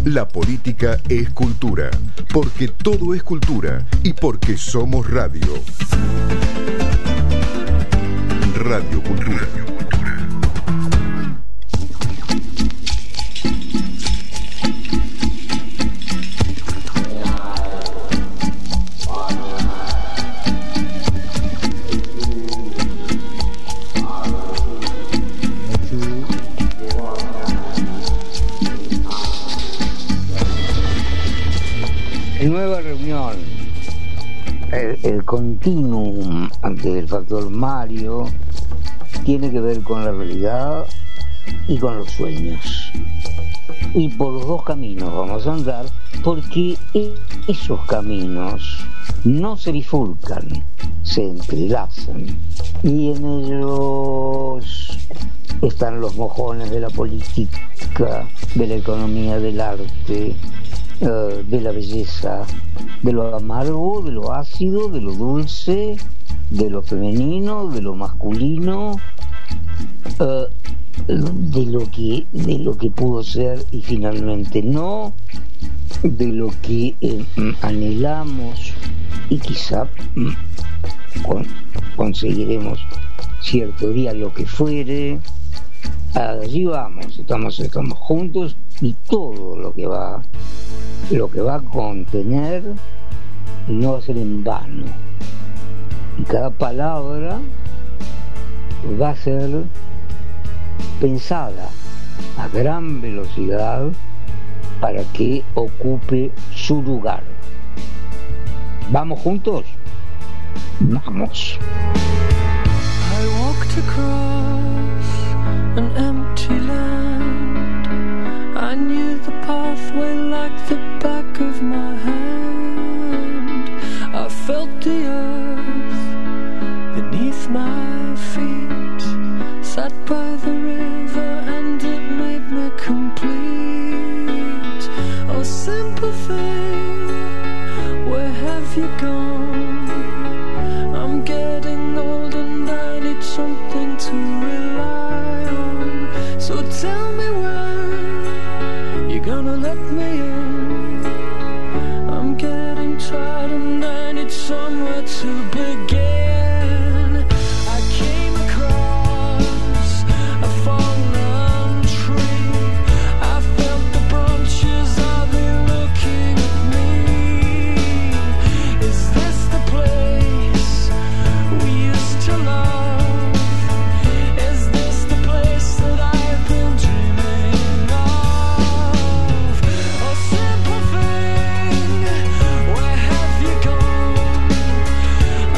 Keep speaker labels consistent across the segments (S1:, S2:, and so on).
S1: La política es cultura, porque todo es cultura y porque somos radio. Radio Cultura.
S2: Nueva reunión. El continuum del factor Mario tiene que ver con la realidad y con los sueños. Y por los dos caminos vamos a andar, porque esos caminos no se bifurcan, se entrelazan. Y en ellos están los mojones de la política, de la economía, del arte, de la belleza, de lo amargo, de lo ácido, de lo dulce, de lo femenino, de lo masculino, de lo que pudo ser y finalmente no, de lo que anhelamos y quizá conseguiremos cierto día lo que fuere. Allí vamos, estamos juntos, y todo lo que va a contener no va a ser en vano, y cada palabra va a ser pensada a gran velocidad para que ocupe su lugar. ¿Vamos juntos? Vamos.
S3: I walked across an empty land. I knew the pathway like the back of my hand. I felt the earth beneath my feet. Sat by the river and it made me complete. Oh, simple thing, where have you gone? I'm getting old and I need something to rely on. So tell me when you're gonna let me in. I'm getting tired and I need somewhere to begin. I came across a fallen tree. I felt the branches of it looking at me. Is this the place we used to love? Is this the place that I've been dreaming of? Oh, simple thing, where have you gone?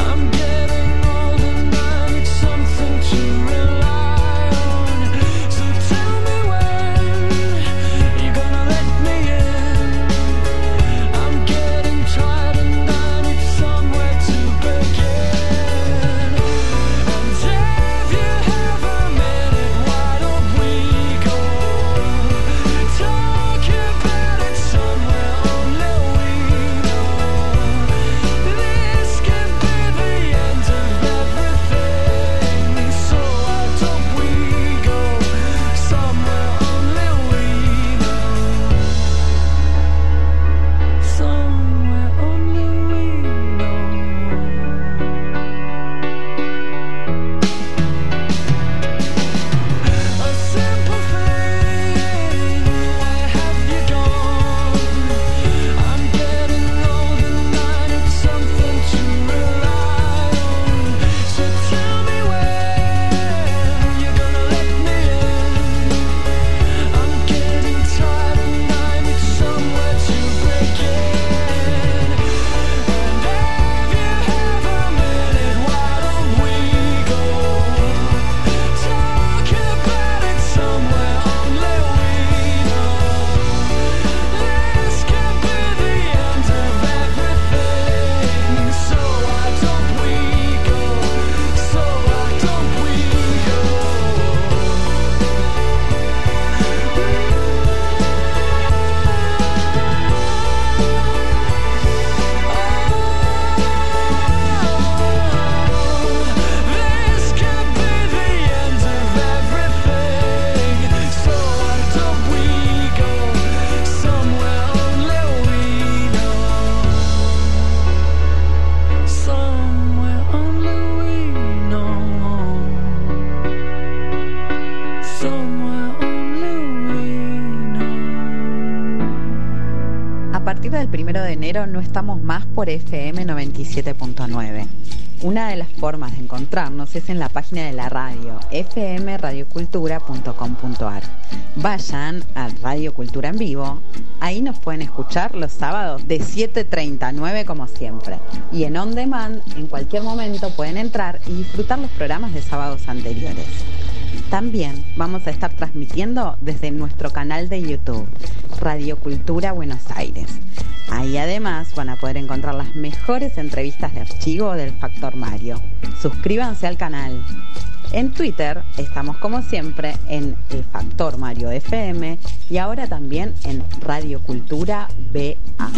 S4: del 1 de enero no estamos más por FM 97.9. Una de las formas de encontrarnos es en la página de la radio, fmradiocultura.com.ar. Vayan a Radio Cultura en Vivo, ahí nos pueden escuchar los sábados de 7:30 a 9 como siempre. Y en On Demand, en cualquier momento pueden entrar y disfrutar los programas de sábados anteriores. También vamos a estar transmitiendo desde nuestro canal de YouTube, Radio Cultura Buenos Aires. Ahí además van a poder encontrar las mejores entrevistas de archivo del Factor Mario. Suscríbanse al canal. En Twitter estamos como siempre en el Factor Mario FM y ahora también en Radio Cultura BA.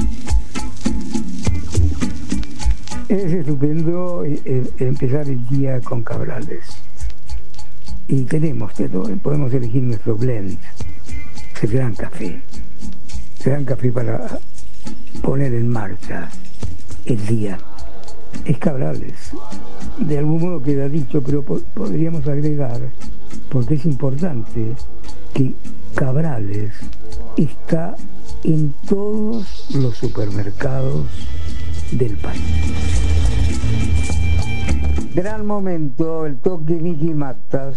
S2: Es estupendo empezar el día con Cabrales. Y podemos elegir nuestro blend. Es el gran café. Gran café para poner en marcha el día. Es Cabrales. De algún modo queda dicho, pero podríamos agregar, porque es importante, que Cabrales está en todos los supermercados del país. Gran momento, el toque Nicky Matas.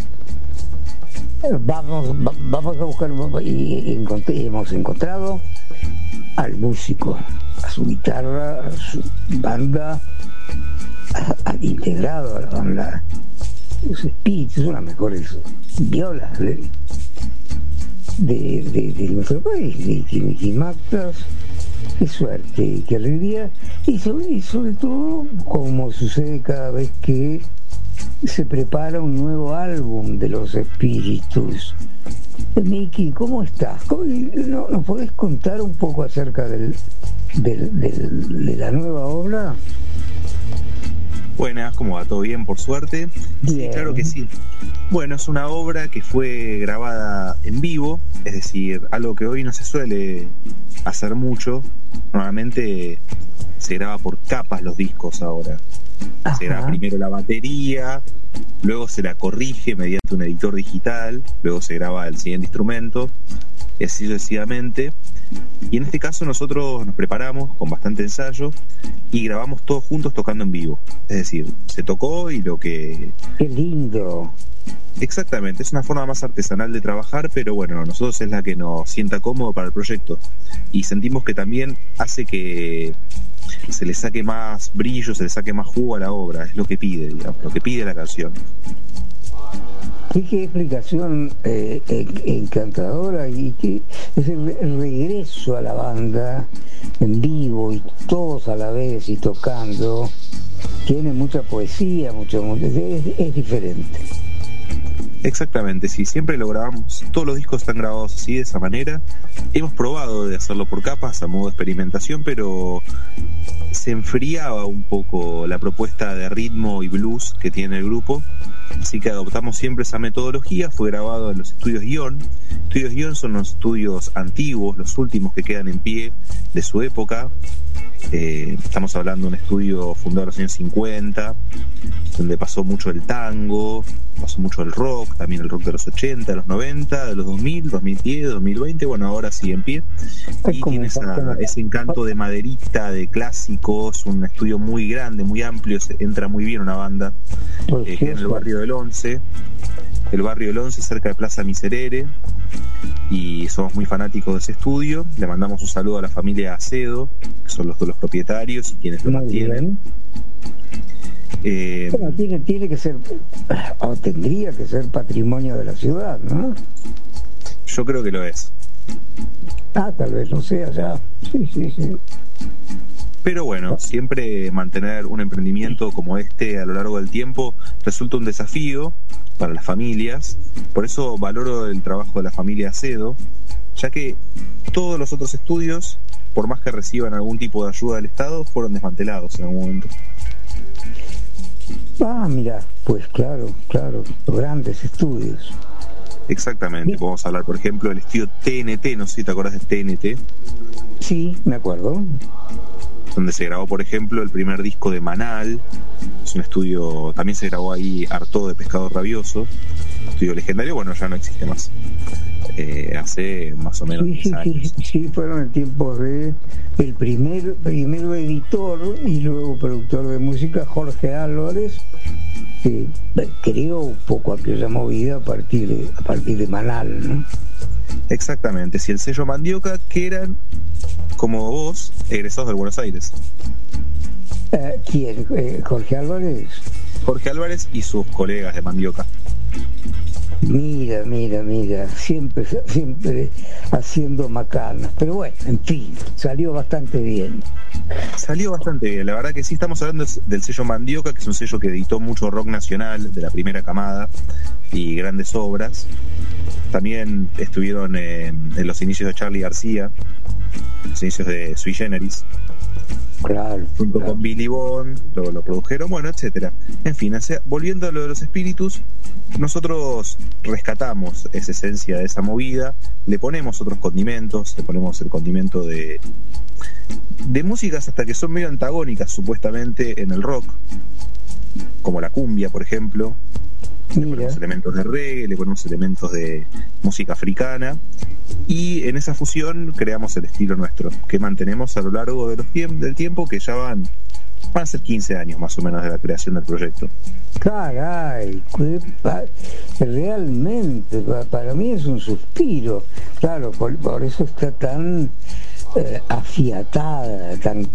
S2: Vamos a buscar y hemos encontrado al músico, a su guitarra, a su banda, al integrado a la banda, los espíritus, son las mejores violas de nuestro país. Nicky Matas, qué suerte, qué alegría, y sobre todo, como sucede cada vez que se prepara un nuevo álbum de los espíritus. Miki, ¿cómo estás? ¿Nos podés contar un poco acerca de la nueva obra?
S5: Buenas, ¿cómo va? ¿Todo bien, por suerte?
S2: Bien.
S5: Sí, claro que sí. Bueno, es una obra que fue grabada en vivo, es decir, algo que hoy no se suele hacer mucho. Normalmente se graba por capas los discos ahora.
S2: Ajá.
S5: Se graba primero la batería, luego se la corrige mediante un editor digital, luego se graba el siguiente instrumento, y así sucesivamente. Y en este caso nosotros nos preparamos con bastante ensayo y grabamos todos juntos tocando en vivo. Es decir, se tocó y lo que...
S2: ¡Qué lindo!
S5: Exactamente, es una forma más artesanal de trabajar, pero bueno, a nosotros es la que nos sienta cómodo para el proyecto. Y sentimos que también hace que se le saque más brillo, se le saque más jugo a la obra. Es lo que pide, digamos, lo que pide la canción.
S2: Qué explicación encantadora, y que es el regreso a la banda en vivo y todos a la vez y tocando. Tiene mucha poesía, es diferente.
S5: Exactamente, sí, siempre lo grabamos, todos los discos están grabados así, de esa manera. Hemos probado de hacerlo por capas a modo de experimentación, pero se enfriaba un poco la propuesta de ritmo y blues que tiene el grupo, así que adoptamos siempre esa metodología. Fue grabado en los estudios Guión. Estudios Guión son los estudios antiguos, los últimos que quedan en pie de su época. Estamos hablando de un estudio fundado en los años 50, donde pasó mucho el tango, pasó mucho el rock, también el rock de los 80, de los 90, de los 2000, 2010, 2020, bueno, ahora sigue en pie. Y tiene ese encanto de maderita, de clásicos, un estudio muy grande, muy amplio, entra muy bien una banda, que en el barrio del 11. El barrio del 11, cerca de Plaza Miserere, y somos muy fanáticos de ese estudio. Le mandamos un saludo a la familia Acedo, que son los propietarios y quienes lo mantienen.
S2: Bueno, tiene que ser, o tendría que ser patrimonio de la ciudad, ¿no?
S5: Yo creo que lo es.
S2: Tal vez no sea ya. Sí.
S5: Pero bueno, siempre mantener un emprendimiento como este a lo largo del tiempo resulta un desafío para las familias. Por eso valoro el trabajo de la familia Acedo, ya que todos los otros estudios, por más que reciban algún tipo de ayuda del Estado, fueron desmantelados en algún momento.
S2: Mira, pues claro, grandes estudios.
S5: Exactamente. Bien. Podemos hablar, por ejemplo, del estudio TNT, no sé si te acordás de TNT.
S2: Sí, me acuerdo.
S5: donde se grabó, por ejemplo, el primer disco de Manal. Es un estudio, también se grabó ahí Harto de Pescado Rabioso, estudio legendario, bueno, ya no existe más. Hace más o menos 10 años.
S2: Sí, fueron el tiempo de el primero editor y luego productor de música, Jorge Álvarez, que creó un poco aquella movida a partir de Manal, ¿no?
S5: Exactamente, sí, el sello Mandioca, que eran, como vos, egresados de Buenos Aires.
S2: ¿Quién? ¿Jorge Álvarez?
S5: Jorge Álvarez y sus colegas de Mandioca.
S2: Mira, siempre haciendo macanas, pero bueno, en fin, salió bastante bien.
S5: La verdad que sí. Estamos hablando del sello Mandioca, que es un sello que editó mucho rock nacional de la primera camada y grandes obras. También estuvieron en los inicios de Charly García, los inicios de Sui Generis.
S2: Claro,
S5: junto con Billy Bond, lo produjeron, bueno, etcétera. En fin, volviendo a lo de los espíritus, nosotros rescatamos esa esencia de esa movida, le ponemos otros condimentos, le ponemos el condimento de músicas hasta que son medio antagónicas supuestamente en el rock, como la cumbia, por ejemplo. Le ponemos elementos de reggae, le ponemos elementos de música africana, y en esa fusión creamos el estilo nuestro, que mantenemos a lo largo de del tiempo, que ya van a ser 15 años más o menos de la creación del proyecto.
S2: Caray, realmente para mí es un suspiro. Claro, por eso está tan afiatada,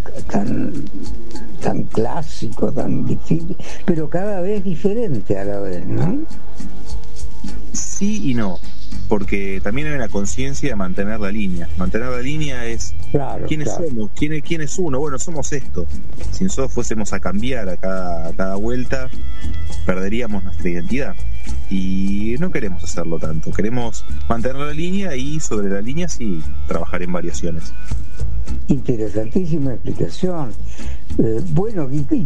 S2: tan clásico, tan difícil, pero cada vez diferente a la vez, ¿no?
S5: Sí y no, porque también hay una conciencia de mantener la línea. Mantener la línea es ¿quiénes somos? ¿Quién es uno? Bueno, somos esto. Si nosotros fuésemos a cambiar a cada vuelta, perderíamos nuestra identidad. Y no queremos hacerlo tanto. Queremos mantener la línea y sobre la línea sí trabajar en variaciones.
S2: Interesantísima explicación. Bueno, ¿y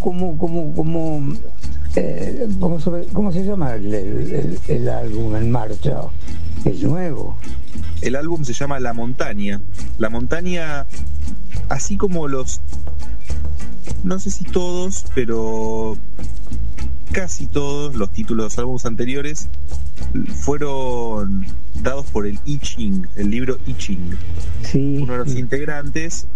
S2: cómo se llama el álbum en marcha? ¿Es nuevo?
S5: El álbum se llama La Montaña. La Montaña, así como no sé si todos, pero casi todos los títulos de los álbumes anteriores fueron dados por el I Ching, el libro I Ching.
S2: Sí,
S5: uno de los integrantes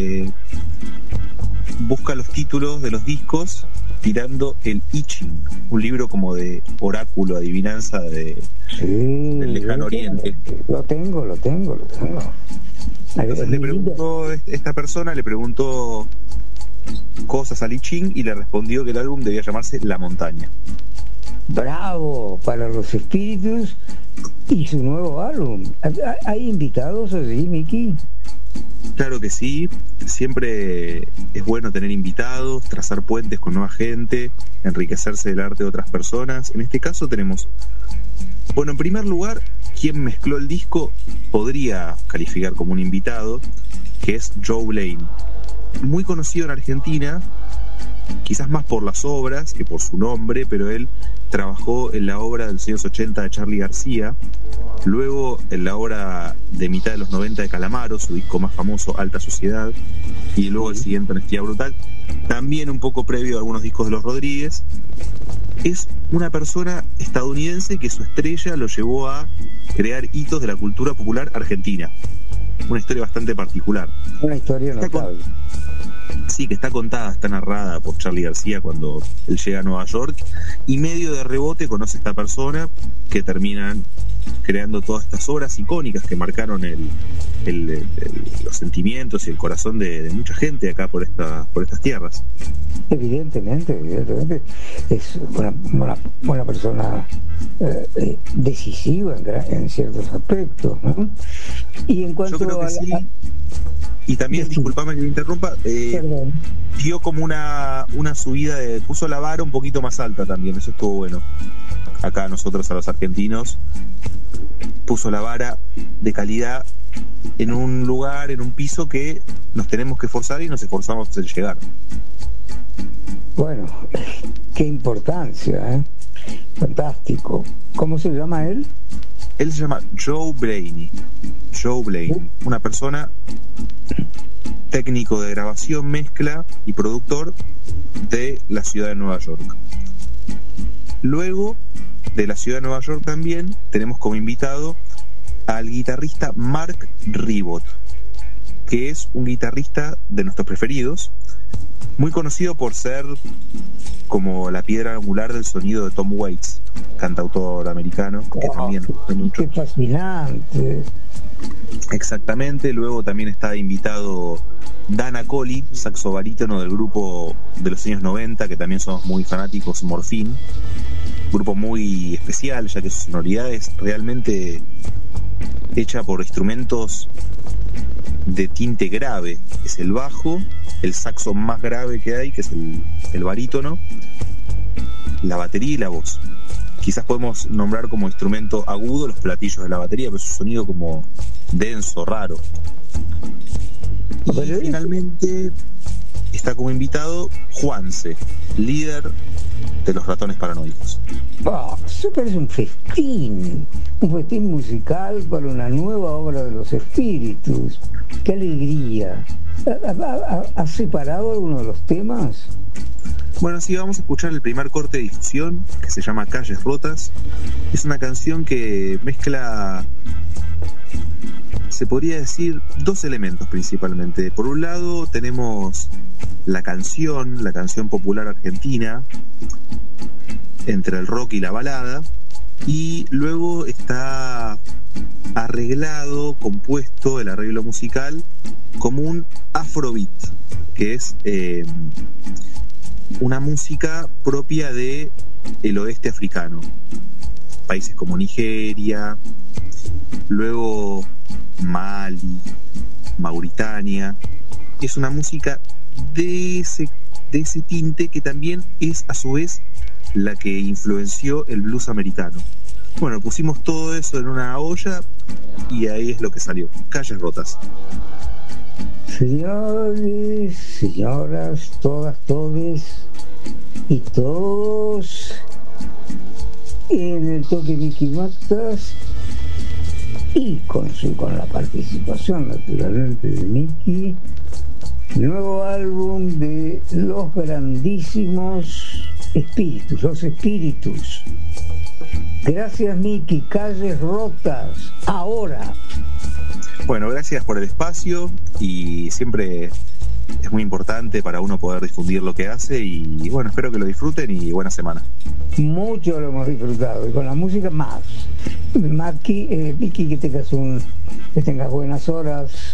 S5: busca los títulos de los discos tirando el I Ching, un libro como de oráculo, adivinanza del lejano oriente.
S2: Lo tengo.
S5: Entonces esta persona le preguntó cosas al I Ching y le respondió que el álbum debía llamarse La Montaña.
S2: Bravo para los espíritus y su nuevo álbum. ¿Hay invitados allí, Miki?
S5: Claro que sí, siempre es bueno tener invitados, trazar puentes con nueva gente, enriquecerse del arte de otras personas. En este caso tenemos, bueno, en primer lugar, quien mezcló el disco podría calificar como un invitado, que es Joe Blaine, muy conocido en Argentina, quizás más por las obras que por su nombre, pero él trabajó en la obra de los años 80 de Charly García, luego en la obra de mitad de los 90 de Calamaro, su disco más famoso, Alta Sociedad, y luego el siguiente, Honestidad Brutal, también un poco previo a algunos discos de Los Rodríguez. Es una persona estadounidense que su estrella lo llevó a crear hitos de la cultura popular argentina. Una historia bastante particular.
S2: Una historia notable.
S5: Sí, que está contada, está narrada por Charly García cuando él llega a Nueva York, y medio de rebote conoce a esta persona, que terminan creando todas estas obras icónicas que marcaron los sentimientos y el corazón de mucha gente acá por estas tierras.
S2: Evidentemente es una persona decisiva en ciertos aspectos, ¿no? Y en cuanto
S5: a sí. Y también, disculpame que me interrumpa, dio como una subida, puso la vara un poquito más alta también, eso estuvo bueno. Acá nosotros, a los argentinos, puso la vara de calidad en un lugar, en un piso que nos tenemos que esforzar y nos esforzamos en llegar.
S2: Bueno, qué importancia, ¿eh? Fantástico. ¿Cómo se llama él?
S5: Él se llama Joe Blaine, una persona técnico de grabación, mezcla y productor de la ciudad de Nueva York. Luego de la ciudad de Nueva York también tenemos como invitado al guitarrista Mark Ribot, que es un guitarrista de nuestros preferidos, muy conocido por ser como la piedra angular del sonido de Tom Waits, cantautor americano, que también
S2: qué fascinante.
S5: Exactamente. Luego también está invitado Dan Acoli, saxo barítono del grupo de los años 90, que también somos muy fanáticos, Morphine, grupo muy especial, ya que su sonoridad es realmente hecha por instrumentos de tinte grave. Es el bajo, el saxo más grave que hay, que es el barítono, la batería y la voz. Quizás podemos nombrar como instrumento agudo los platillos de la batería, pero es un sonido como denso, raro. Y finalmente está como invitado Juanse, líder de los Ratones Paranoicos.
S2: Eso parece un festín musical para una nueva obra de los Espíritus. ¡Qué alegría! ¿Has separado alguno de los temas?
S5: Bueno, sí, vamos a escuchar el primer corte de difusión, que se llama Calles Rotas. Es una canción que mezcla, se podría decir, dos elementos principalmente. Por un lado tenemos la canción popular argentina, entre el rock y la balada, y luego está arreglado, compuesto el arreglo musical como un afrobeat, que es una música propia de el oeste africano, países como Nigeria, luego Mali, Mauritania. Es una música de ese tinte, que también es a su vez la que influenció el blues americano. Bueno, pusimos todo eso en una olla y ahí es lo que salió, Calles Rotas.
S2: Señores, señoras, todas, todes y todos, en el toque Mickey Matas, y con la participación naturalmente de Mickey, nuevo álbum de los grandísimos Espíritus, los Espíritus. Gracias, Mickey. Calles Rotas, ahora.
S5: Bueno, gracias por el espacio, y siempre es muy importante para uno poder difundir lo que hace, y bueno, espero que lo disfruten y buena semana.
S2: Mucho lo hemos disfrutado, y con la música más. Mickey, que tengas buenas horas.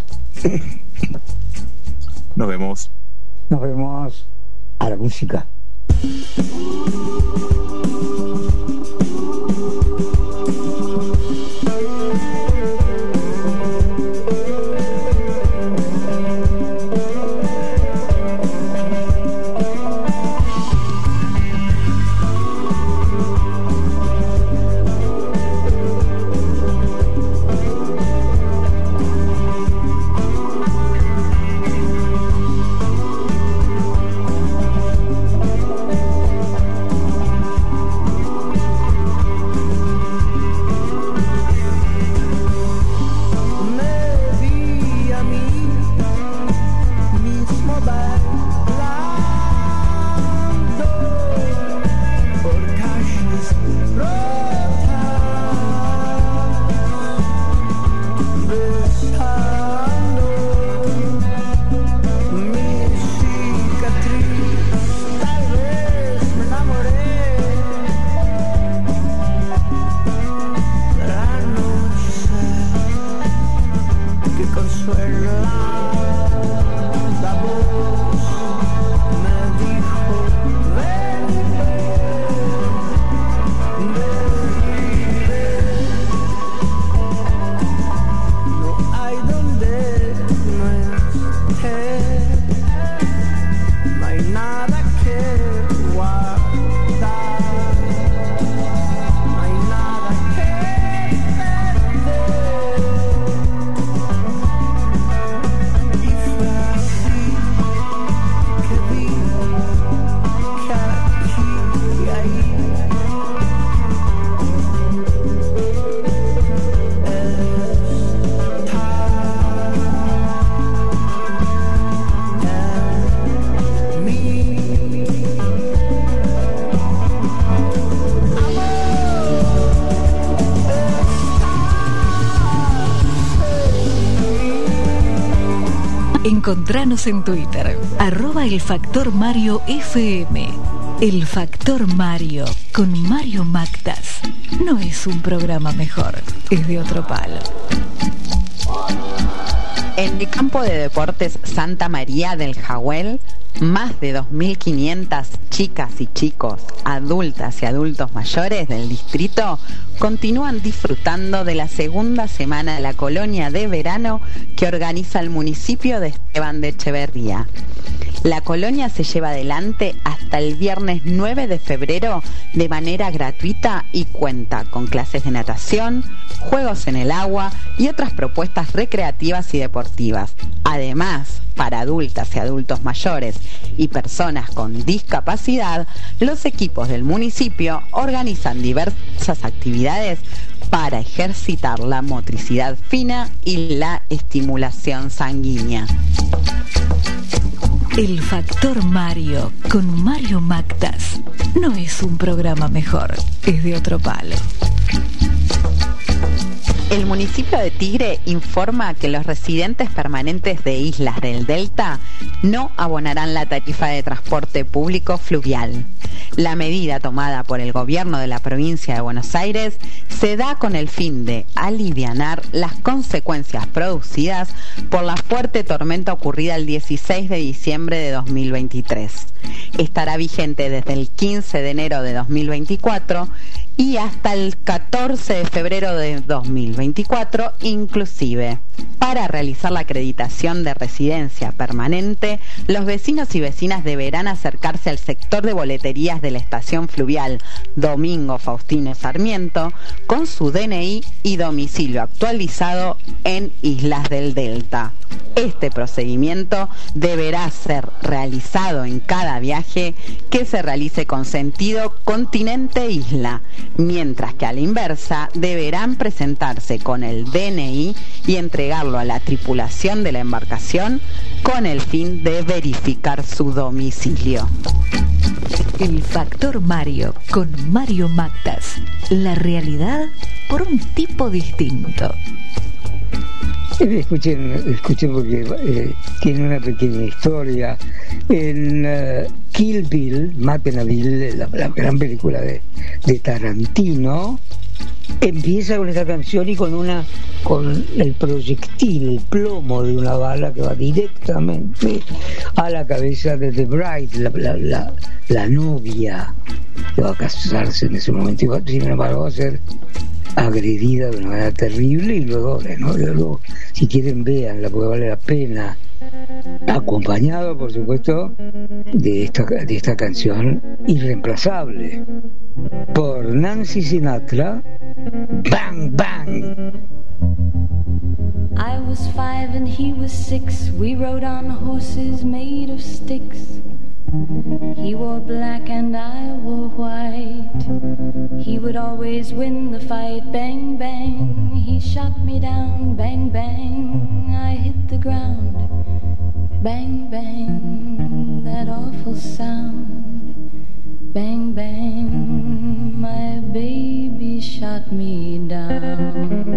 S5: Nos vemos.
S2: Nos vemos. A la música.
S6: Encontranos en Twitter, @elfactorMarioFM. El Factor Mario, con Mario Mactas. No es un programa mejor, es de otro palo.
S4: En el campo de deportes Santa María del Jahuel, más de 2.500 chicas y chicos, adultas y adultos mayores del distrito continúan disfrutando de la segunda semana de la colonia de verano que organiza el municipio de Esteban de Echeverría. La colonia se lleva adelante hasta el viernes 9 de febrero de manera gratuita y cuenta con clases de natación, juegos en el agua y otras propuestas recreativas y deportivas. Además, para adultas y adultos mayores y personas con discapacidad, los equipos del municipio organizan diversas actividades para ejercitar la motricidad fina y la estimulación sanguínea.
S6: El Factor Mario, con Mario Mactas. No es un programa mejor, es de otro palo.
S4: El municipio de Tigre informa que los residentes permanentes de Islas del Delta no abonarán la tarifa de transporte público fluvial. La medida tomada por el gobierno de la provincia de Buenos Aires se da con el fin de alivianar las consecuencias producidas por la fuerte tormenta ocurrida el 16 de diciembre de 2023. Estará vigente desde el 15 de enero de 2024 y hasta el 14 de febrero de 2024 inclusive. Para realizar la acreditación de residencia permanente, los vecinos y vecinas deberán acercarse al sector de boleterías de la estación fluvial Domingo Faustino Sarmiento con su DNI y domicilio actualizado en Islas del Delta. Este procedimiento deberá ser realizado en cada viaje que se realice con sentido continente-isla, mientras que a la inversa deberán presentarse con el DNI y entregarlo a la tripulación de la embarcación con el fin de verificar su domicilio.
S6: El Factor Mario, con Mario Mactas. La realidad por un tipo distinto.
S2: Escuchen porque tiene una pequeña historia. En Kill Bill, Maten a Bill, la gran película de Tarantino, empieza con esta canción y con el proyectil, el plomo de una bala que va directamente a la cabeza de The Bride, la novia que va a casarse en ese momento, y sin embargo va a ser agredida de una manera terrible y luego, si quieren véanla porque vale la pena, acompañado por supuesto de esta canción irreemplazable por Nancy Sinatra, Bang Bang.
S7: I was 5 and he was 6. We rode on horses made of sticks. He wore black and I wore white. He would always win the fight. Bang, bang, he shot me down. Bang, bang, I hit the ground. Bang, bang, that awful sound. Bang, bang, my baby shot me down.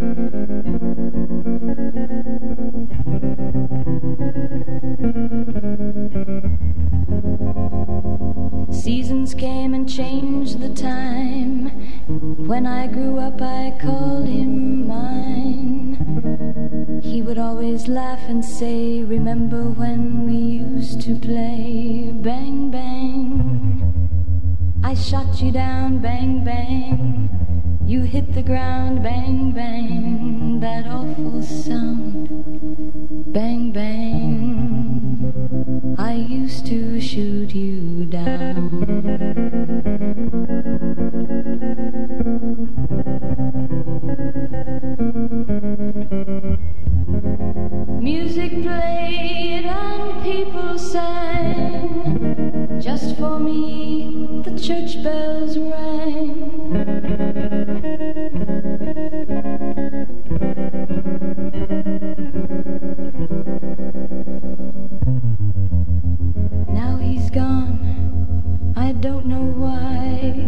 S7: Seasons came and changed the time. When I grew up I called him mine. He would always laugh and say, remember when we used to play? Bang, bang, I shot you down. Bang, bang, you hit the ground. Bang, bang, that awful sound. Bang, bang, I used to shoot you down. Music played and people sang. Just for me the church bells rang. Now he's gone, I don't know why.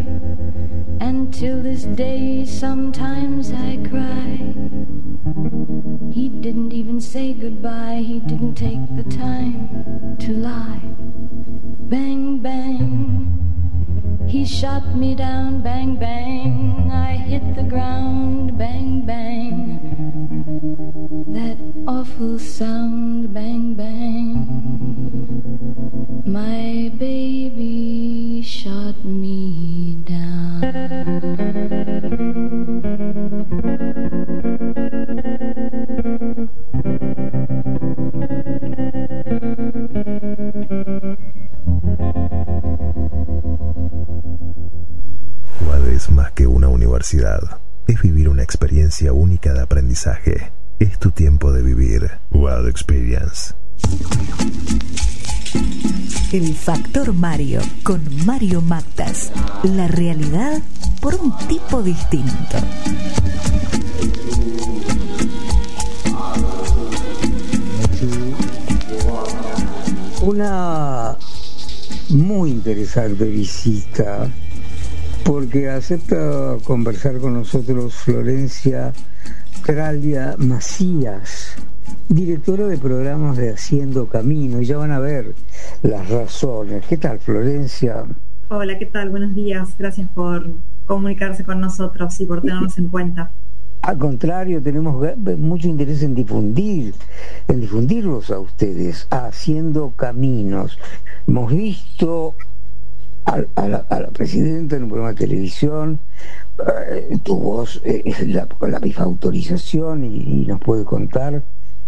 S7: And till this day sometimes I cry. He didn't even say goodbye. He didn't take the time to lie. Bang, bang. He shot me down. Bang, bang. I hit the ground. Bang, bang. That awful sound. Bang, bang. My baby shot me down.
S8: UAD es más que una universidad. Es vivir una experiencia única de aprendizaje. Es tu tiempo de vivir. UAD Experience.
S6: El Factor Mario con Mario Mactas. La realidad por un tipo distinto.
S2: Una muy interesante visita, porque acepta conversar con nosotros Florencia Tralia Macías, directora de programas de Haciendo Camino, y ya van a ver las razones. ¿Qué tal, Florencia?
S9: Hola, ¿qué tal? Buenos días. Gracias por comunicarse con nosotros y por tenernos en cuenta.
S2: Al contrario, tenemos mucho interés en difundirlos a ustedes, Haciendo Caminos. Hemos visto a la presidenta en un programa de televisión, tu voz, la misma autorización, y nos puede contar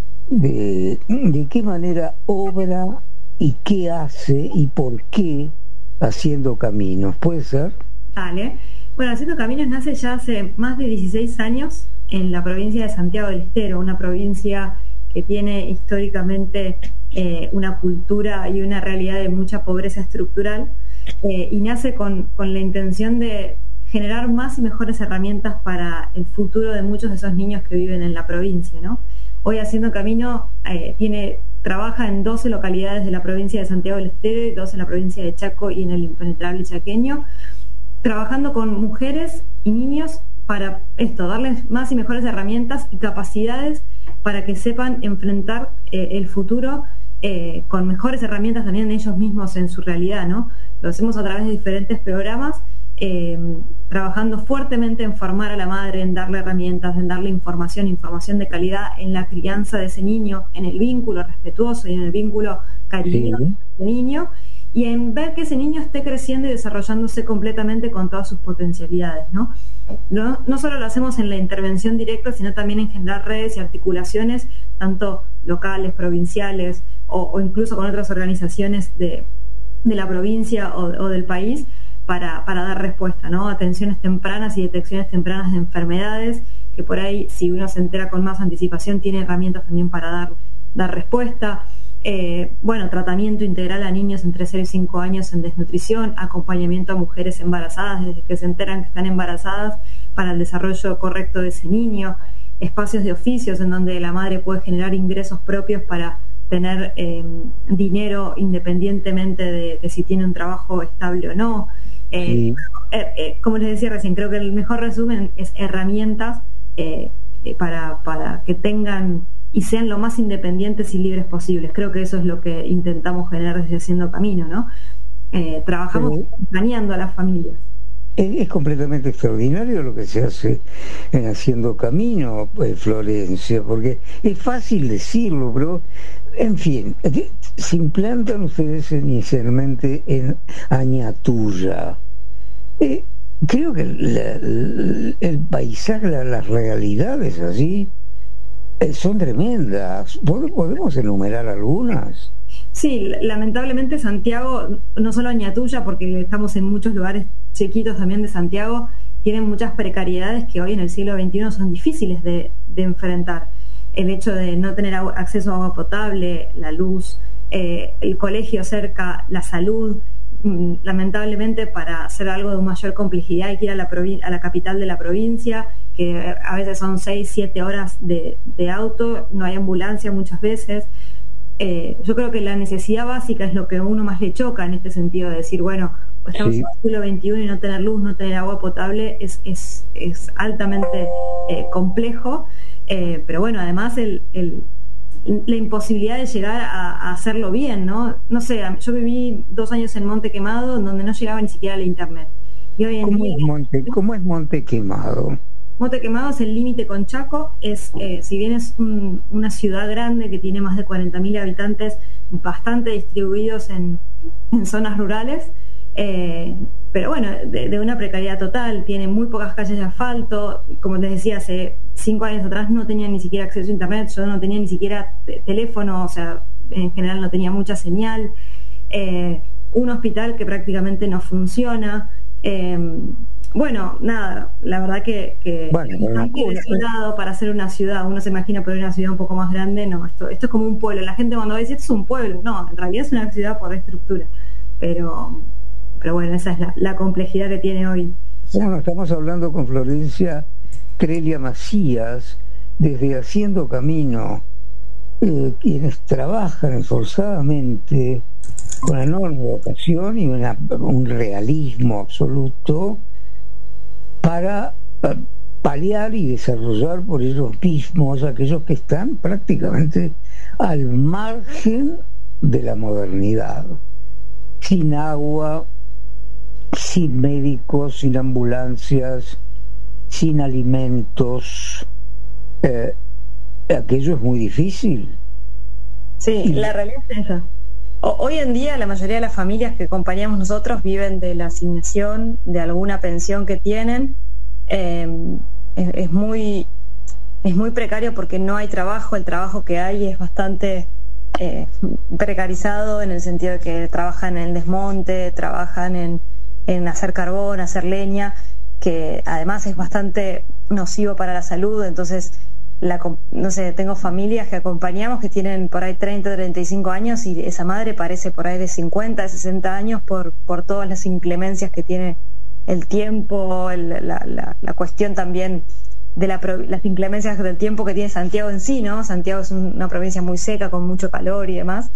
S2: de qué manera obra y qué hace y por qué Haciendo Caminos. ¿Puede ser?
S9: Dale. Bueno, Haciendo Caminos nace ya hace más de 16 años en la provincia de Santiago del Estero, una provincia que tiene históricamente una cultura y una realidad de mucha pobreza estructural, y nace con la intención de generar más y mejores herramientas para el futuro de muchos de esos niños que viven en la provincia, ¿no? Hoy Haciendo Camino trabaja en 12 localidades de la provincia de Santiago del Estero y 2 en la provincia de Chaco y en el impenetrable chaqueño, trabajando con mujeres y niños para darles más y mejores herramientas y capacidades para que sepan enfrentar el futuro con mejores herramientas también ellos mismos en su realidad, ¿no? Lo hacemos a través de diferentes programas, trabajando fuertemente en formar a la madre, en darle herramientas, en darle información de calidad en la crianza de ese niño, en el vínculo respetuoso y en el vínculo cariñoso de ese niño, y en ver que ese niño esté creciendo y desarrollándose completamente con todas sus potencialidades, ¿no? No solo lo hacemos en la intervención directa, sino también en generar redes y articulaciones, tanto locales, provinciales o incluso con otras organizaciones de la provincia o del país, para dar respuesta, ¿no? Atenciones tempranas y detecciones tempranas de enfermedades, que por ahí, si uno se entera con más anticipación, tiene herramientas también para dar respuesta. Tratamiento integral a niños entre 0 y 5 años en desnutrición, acompañamiento a mujeres embarazadas desde que se enteran que están embarazadas para el desarrollo correcto de ese niño, espacios de oficios en donde la madre puede generar ingresos propios para tener dinero independientemente de si tiene un trabajo estable o no. Como les decía recién, creo que el mejor resumen es herramientas para que tengan y sean lo más independientes y libres posibles. Creo que eso es lo que intentamos generar desde Haciendo Camino, ¿no? Trabajamos acompañando a las familias.
S2: Es completamente extraordinario lo que se hace en Haciendo Camino, Florencia, porque es fácil decirlo, pero en fin, se implantan ustedes inicialmente en Añatuya. Creo que el paisaje, las realidades allí son tremendas. ¿Podemos enumerar algunas?
S9: Sí, lamentablemente Santiago, no solo Añatuya, porque estamos en muchos lugares chiquitos también de Santiago, tienen muchas precariedades que hoy en el siglo XXI son difíciles de enfrentar. El hecho de no tener acceso a agua potable, la luz, el colegio cerca, la salud. Lamentablemente, para hacer algo de mayor complejidad hay que ir a la capital de la provincia, que a veces son 6-7 horas de auto, no hay ambulancia muchas veces. Yo creo que la necesidad básica es lo que a uno más le choca en este sentido, de decir, bueno, estamos en el siglo XXI y no tener luz, no tener agua potable es altamente complejo. pero bueno, además la imposibilidad de llegar a hacerlo bien, ¿no? No sé, yo viví 2 años en Monte Quemado, en donde no llegaba ni siquiera la internet. Y hoy en día,
S2: ¿Cómo es Monte Quemado?
S9: Monte Quemado es el límite con Chaco, si bien es una ciudad grande que tiene más de 40.000 habitantes, bastante distribuidos en zonas rurales, pero bueno, de una precariedad total, tiene muy pocas calles de asfalto, como les decía, hace 5 años atrás no tenía ni siquiera acceso a internet, yo no tenía ni siquiera teléfono, o sea, en general no tenía mucha señal, un hospital que prácticamente no funciona, bueno, nada, la verdad que desolado para hacer una ciudad. Uno se imagina por una ciudad un poco más grande, no, esto es como un pueblo. La gente cuando dice esto es un pueblo, no, en realidad es una ciudad por estructura, pero bueno, esa es la complejidad que tiene hoy.
S2: Bueno, estamos hablando con Florencia Trelia Macías desde Haciendo Camino, quienes trabajan esforzadamente con enorme vocación y un realismo absoluto para paliar y desarrollar por ellos mismos aquellos que están prácticamente al margen de la modernidad, sin agua, sin médicos, sin ambulancias, sin alimentos. Aquello es muy difícil.
S9: Sí, la realidad es esa. Hoy en día la mayoría de las familias que acompañamos nosotros viven de la asignación, de alguna pensión que tienen. Es muy precario porque no hay trabajo, el trabajo que hay es bastante precarizado en el sentido de que trabajan en el desmonte, trabajan en hacer carbón, hacer leña, que además es bastante nocivo para la salud. Entonces no sé, tengo familias que acompañamos que tienen por ahí 30, 35 años y esa madre parece por ahí de 50, de 60 años por todas las inclemencias que tiene el tiempo, la cuestión también de las inclemencias del tiempo que tiene Santiago en sí, ¿no? Santiago es una provincia muy seca, con mucho calor y demás.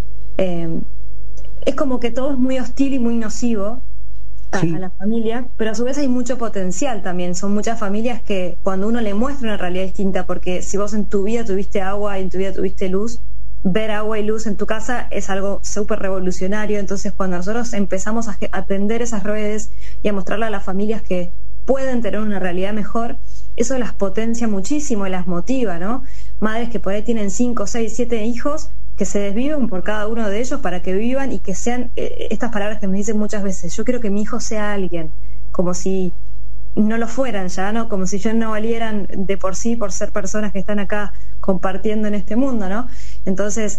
S9: Es como que todo es muy hostil y muy nocivo a la familia, pero a su vez hay mucho potencial también. Son muchas familias que cuando uno le muestra una realidad distinta, porque si vos en tu vida tuviste agua y en tu vida tuviste luz, ver agua y luz en tu casa es algo súper revolucionario. Entonces cuando nosotros empezamos a atender esas redes y a mostrarle a las familias que pueden tener una realidad mejor, eso las potencia muchísimo y las motiva, ¿no? Madres que por ahí tienen 5, 6, 7 hijos que se desviven por cada uno de ellos para que vivan y que sean estas palabras que me dicen muchas veces: yo quiero que mi hijo sea alguien, como si no lo fueran ya, ¿no? Como si ellos no valieran de por sí por ser personas que están acá compartiendo en este mundo, ¿no? Entonces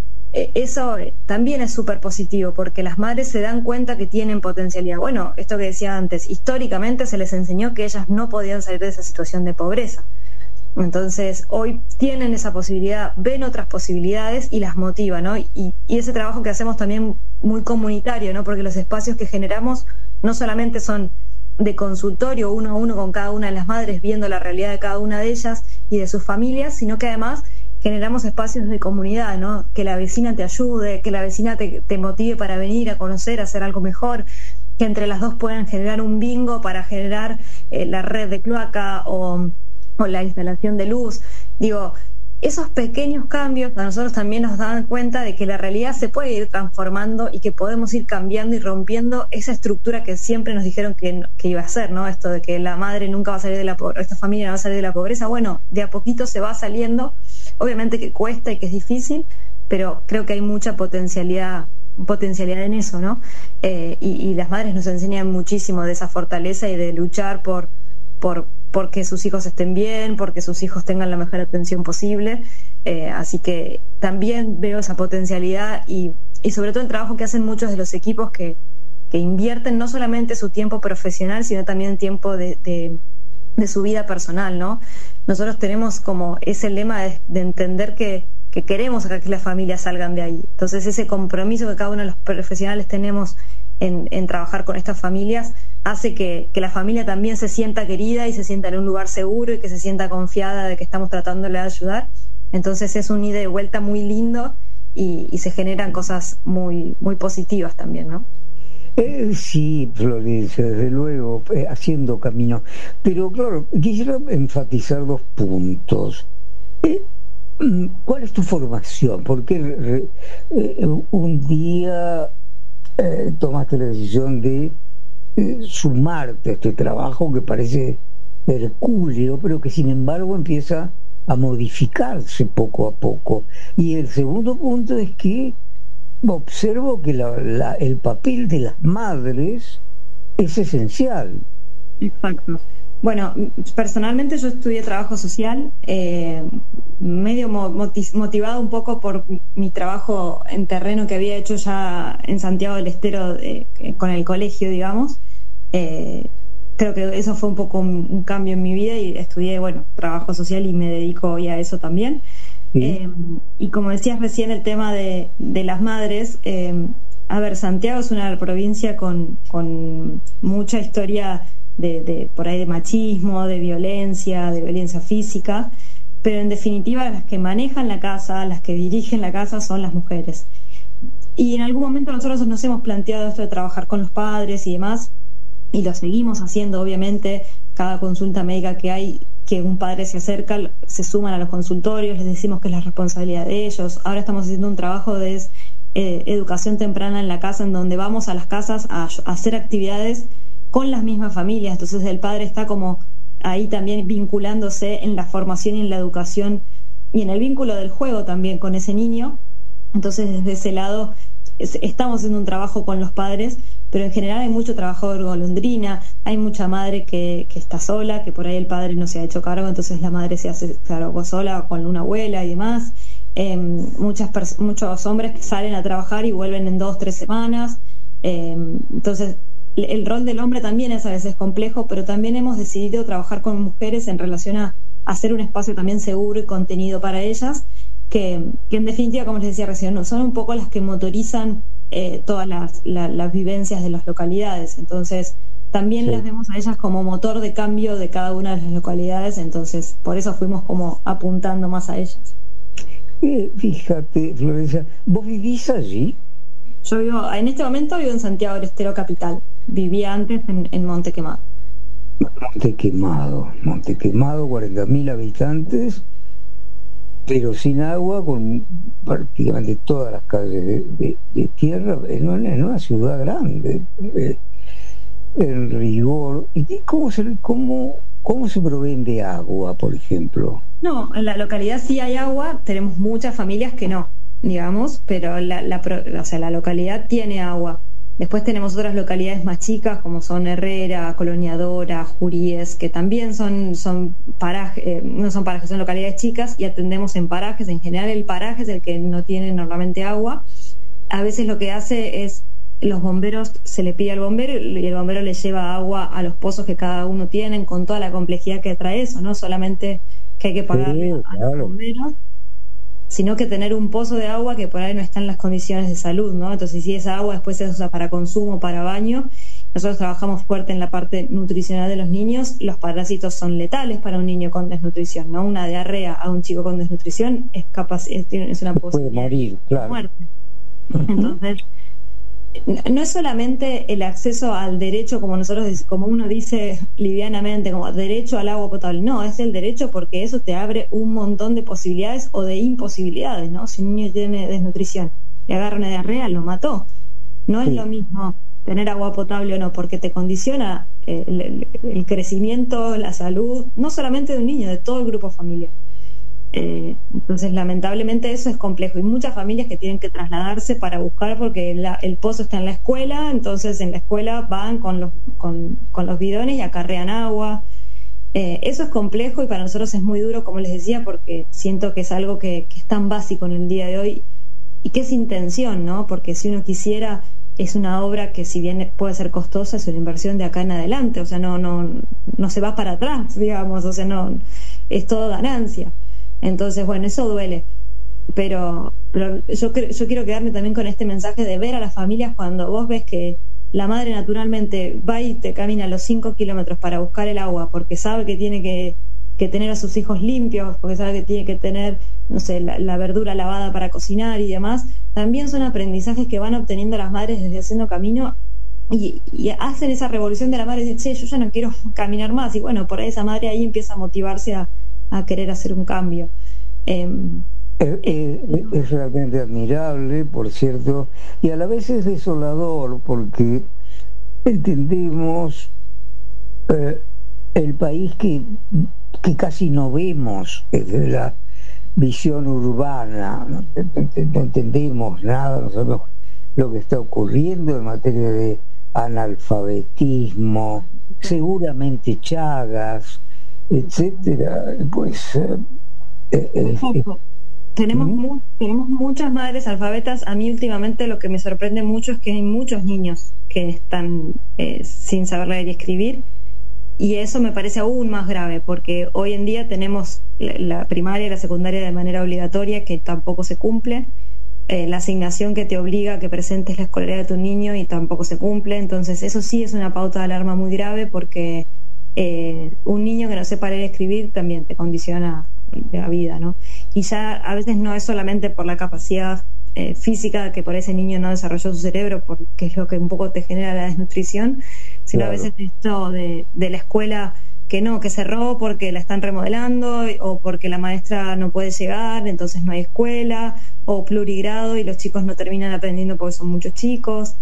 S9: eso también es súper positivo porque las madres se dan cuenta que tienen potencialidad. Bueno, esto que decía antes, históricamente se les enseñó que ellas no podían salir de esa situación de pobreza. Entonces hoy tienen esa posibilidad, ven otras posibilidades y las motiva, ¿no? Y ese trabajo que hacemos también muy comunitario, ¿no? Porque los espacios que generamos no solamente son de consultorio uno a uno con cada una de las madres, viendo la realidad de cada una de ellas y de sus familias, sino que además generamos espacios de comunidad, ¿no? Que la vecina te ayude, que la vecina te motive para venir a conocer, a hacer algo mejor, que entre las dos puedan generar un bingo para generar la red de cloaca o la instalación de luz. Digo, esos pequeños cambios a nosotros también nos dan cuenta de que la realidad se puede ir transformando y que podemos ir cambiando y rompiendo esa estructura que siempre nos dijeron que iba a ser, ¿no? Esto de que la madre nunca va a salir de la pobreza, esta familia no va a salir de la pobreza. Bueno, de a poquito se va saliendo, obviamente que cuesta y que es difícil, pero creo que hay mucha potencialidad en eso, ¿no? Y las madres nos enseñan muchísimo de esa fortaleza y de luchar porque sus hijos estén bien, porque sus hijos tengan la mejor atención posible. Así que también veo esa potencialidad y sobre todo el trabajo que hacen muchos de los equipos que invierten no solamente su tiempo profesional, sino también tiempo de su vida personal, ¿no? Nosotros tenemos como ese lema de entender que queremos que las familias salgan de ahí. Entonces ese compromiso que cada uno de los profesionales tenemos en trabajar con estas familias hace que la familia también se sienta querida y se sienta en un lugar seguro y que se sienta confiada de que estamos tratándole de ayudar. Entonces es un ida y vuelta muy lindo y se generan cosas muy, muy positivas también, ¿no?
S2: Sí, Florencia, desde luego, haciendo camino. Pero claro, quisiera enfatizar 2 puntos. ¿Cuál es tu formación? Porque un día tomaste la decisión de sumarte a este trabajo que parece hercúleo, pero que sin embargo empieza a modificarse poco a poco. Y el segundo punto es que observo que el papel de las madres es esencial.
S9: Exacto. Bueno, personalmente yo estudié trabajo social, medio motivado un poco por mi trabajo en terreno que había hecho ya en Santiago del Estero con el colegio, digamos. Creo que eso fue un poco un cambio en mi vida y estudié, trabajo social y me dedico hoy a eso también. Sí. Y como decías recién, el tema de las madres, a ver, Santiago es una provincia con mucha historia de por ahí de machismo, de violencia física, pero en definitiva las que manejan la casa, las que dirigen la casa son las mujeres. Y en algún momento nosotros nos hemos planteado esto de trabajar con los padres y demás, y lo seguimos haciendo, obviamente. Cada consulta médica que hay, que un padre se acerca, se suman a los consultorios, les decimos que es la responsabilidad de ellos. Ahora estamos haciendo un trabajo de educación temprana en la casa, en donde vamos a las casas a hacer actividades con las mismas familias. Entonces el padre está como ahí también vinculándose en la formación y en la educación y en el vínculo del juego también con ese niño. Entonces desde ese lado estamos haciendo un trabajo con los padres, pero en general hay mucho trabajo de golondrina, hay mucha madre que está sola, que por ahí el padre no se ha hecho cargo, entonces la madre se hace cargo sola con una abuela y demás. Muchos hombres que salen a trabajar y vuelven en 2-3 semanas. Entonces el rol del hombre también es a veces complejo, pero también hemos decidido trabajar con mujeres en relación a hacer un espacio también seguro y contenido para ellas, que en definitiva, como les decía recién, son un poco las que motorizan todas las vivencias de las localidades. Entonces también las vemos a ellas como motor de cambio de cada una de las localidades, entonces por eso fuimos como apuntando más a ellas.
S2: Fíjate, Florencia, ¿vos vivís allí?
S9: Yo en este momento vivo en Santiago del Estero capital. Vivía antes en Monte Quemado.
S2: Monte Quemado, 40.000 habitantes, pero sin agua, con prácticamente todas las calles de tierra, en una ciudad grande, en rigor. ¿Y cómo se proveen de agua, por ejemplo?
S9: No, en la localidad sí hay agua, tenemos muchas familias que no, digamos, pero la localidad tiene agua. Después tenemos otras localidades más chicas como son Herrera, Coloniadora, Juríes, que también son parajes, no son parajes, son localidades chicas y atendemos en parajes. En general el paraje es el que no tiene normalmente agua. A veces lo que hace es, los bomberos, se le pide al bombero y el bombero le lleva agua a los pozos que cada uno tienen, con toda la complejidad que trae eso, no solamente que hay que pagarle a los bomberos, sino que tener un pozo de agua que por ahí no está en las condiciones de salud, ¿no? Entonces, si esa agua después se usa para consumo, para baño, nosotros trabajamos fuerte en la parte nutricional de los niños. Los parásitos son letales para un niño con desnutrición, ¿no? Una diarrea a un chico con desnutrición es una posibilidad
S2: de morir, claro.
S9: Muerte. Entonces, no es solamente el acceso al derecho, como uno dice livianamente, como derecho al agua potable. No, es el derecho porque eso te abre un montón de posibilidades o de imposibilidades, ¿no? Si un niño tiene desnutrición, le agarra una diarrea, lo mató. No es lo mismo tener agua potable o no, porque te condiciona el crecimiento, la salud, no solamente de un niño, de todo el grupo familiar. Entonces lamentablemente eso es complejo y muchas familias que tienen que trasladarse para buscar, porque el pozo está en la escuela, entonces en la escuela van con los bidones y acarrean agua. Eso es complejo y para nosotros es muy duro, como les decía, porque siento que es algo que es tan básico en el día de hoy y que es intención, ¿no? Porque si uno quisiera, es una obra que, si bien puede ser costosa, es una inversión de acá en adelante, o sea, no se va para atrás, digamos, o sea, no es todo ganancia. Entonces, bueno, eso duele, pero yo quiero quedarme también con este mensaje de ver a las familias cuando vos ves que la madre naturalmente va y te camina los 5 kilómetros para buscar el agua porque sabe que tiene que tener a sus hijos limpios, porque sabe que tiene que tener, no sé, la verdura lavada para cocinar y demás. También son aprendizajes que van obteniendo las madres desde Haciendo Camino y hacen esa revolución de la madre y dicen, yo ya no quiero caminar más, y bueno, por ahí esa madre ahí empieza a motivarse a querer hacer un cambio.
S2: Es realmente admirable, por cierto, y a la vez es desolador, porque entendemos el país que casi no vemos desde la visión urbana, no entendemos nada, no sabemos lo que está ocurriendo en materia de analfabetismo, seguramente Chagas, etcétera. Pues
S9: tenemos muchas madres alfabetas. A mí últimamente lo que me sorprende mucho es que hay muchos niños que están sin saber leer y escribir, y eso me parece aún más grave, porque hoy en día tenemos la primaria y la secundaria de manera obligatoria, que tampoco se cumple, la asignación que te obliga a que presentes la escolaridad de tu niño y tampoco se cumple. Entonces eso sí es una pauta de alarma muy grave, porque un niño que no sepa leer y escribir también te condiciona la vida, ¿no? Y ya a veces no es solamente por la capacidad física, que por ese niño no desarrolló su cerebro, porque es lo que un poco te genera la desnutrición, sino claro, a veces esto de la escuela que cerró porque la están remodelando, o porque la maestra no puede llegar, entonces no hay escuela, o plurigrado y los chicos no terminan aprendiendo porque son muchos chicos.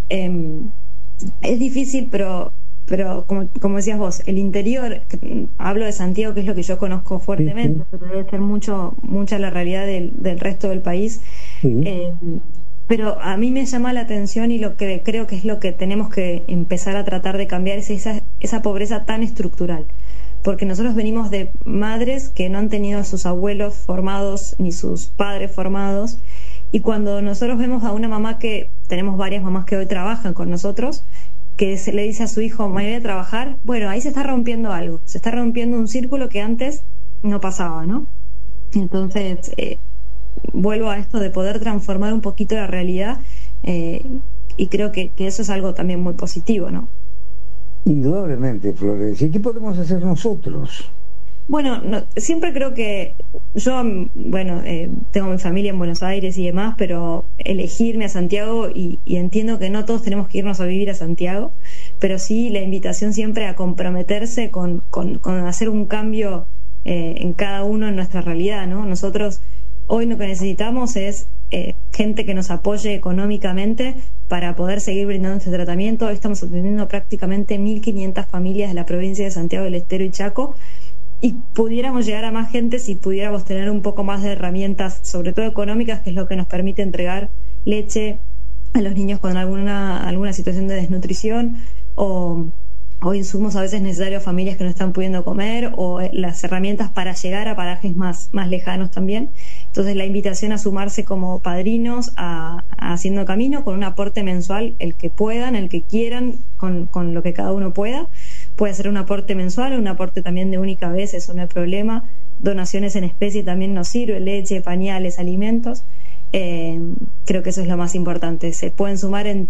S9: Es difícil, pero como decías vos, el interior, hablo de Santiago, que es lo que yo conozco fuertemente, pero debe ser mucha la realidad del resto del país. Pero a mí me llama la atención, y lo que creo que es lo que tenemos que empezar a tratar de cambiar, es esa pobreza tan estructural, porque nosotros venimos de madres que no han tenido a sus abuelos formados ni sus padres formados, y cuando nosotros vemos a una mamá, que tenemos varias mamás que hoy trabajan con nosotros, que se le dice a su hijo, me voy a trabajar, bueno, ahí se está rompiendo algo, se está rompiendo un círculo que antes no pasaba, ¿no? Entonces vuelvo a esto de poder transformar un poquito la realidad, y creo que eso es algo también muy positivo, ¿no?
S2: Indudablemente, Florencia. ¿Y qué podemos hacer nosotros?
S9: Bueno, siempre creo que yo, tengo mi familia en Buenos Aires y demás, pero elegirme a Santiago, y entiendo que no todos tenemos que irnos a vivir a Santiago, pero sí la invitación siempre a comprometerse con hacer un cambio en cada uno, en nuestra realidad, ¿no? Nosotros hoy lo que necesitamos es gente que nos apoye económicamente para poder seguir brindando este tratamiento. Hoy estamos atendiendo prácticamente 1.500 familias de la provincia de Santiago del Estero y Chaco, y pudiéramos llegar a más gente si pudiéramos tener un poco más de herramientas, sobre todo económicas, que es lo que nos permite entregar leche a los niños con alguna situación de desnutrición, o insumos a veces necesarios a familias que no están pudiendo comer, o las herramientas para llegar a parajes más lejanos también. Entonces la invitación a sumarse como padrinos a Haciendo Camino, con un aporte mensual, el que puedan, el que quieran, con lo que cada uno pueda. Puede hacer un aporte mensual, un aporte también de única vez, eso no hay problema. Donaciones en especie también nos sirve, leche, pañales, alimentos. Creo que eso es lo más importante. Se pueden sumar en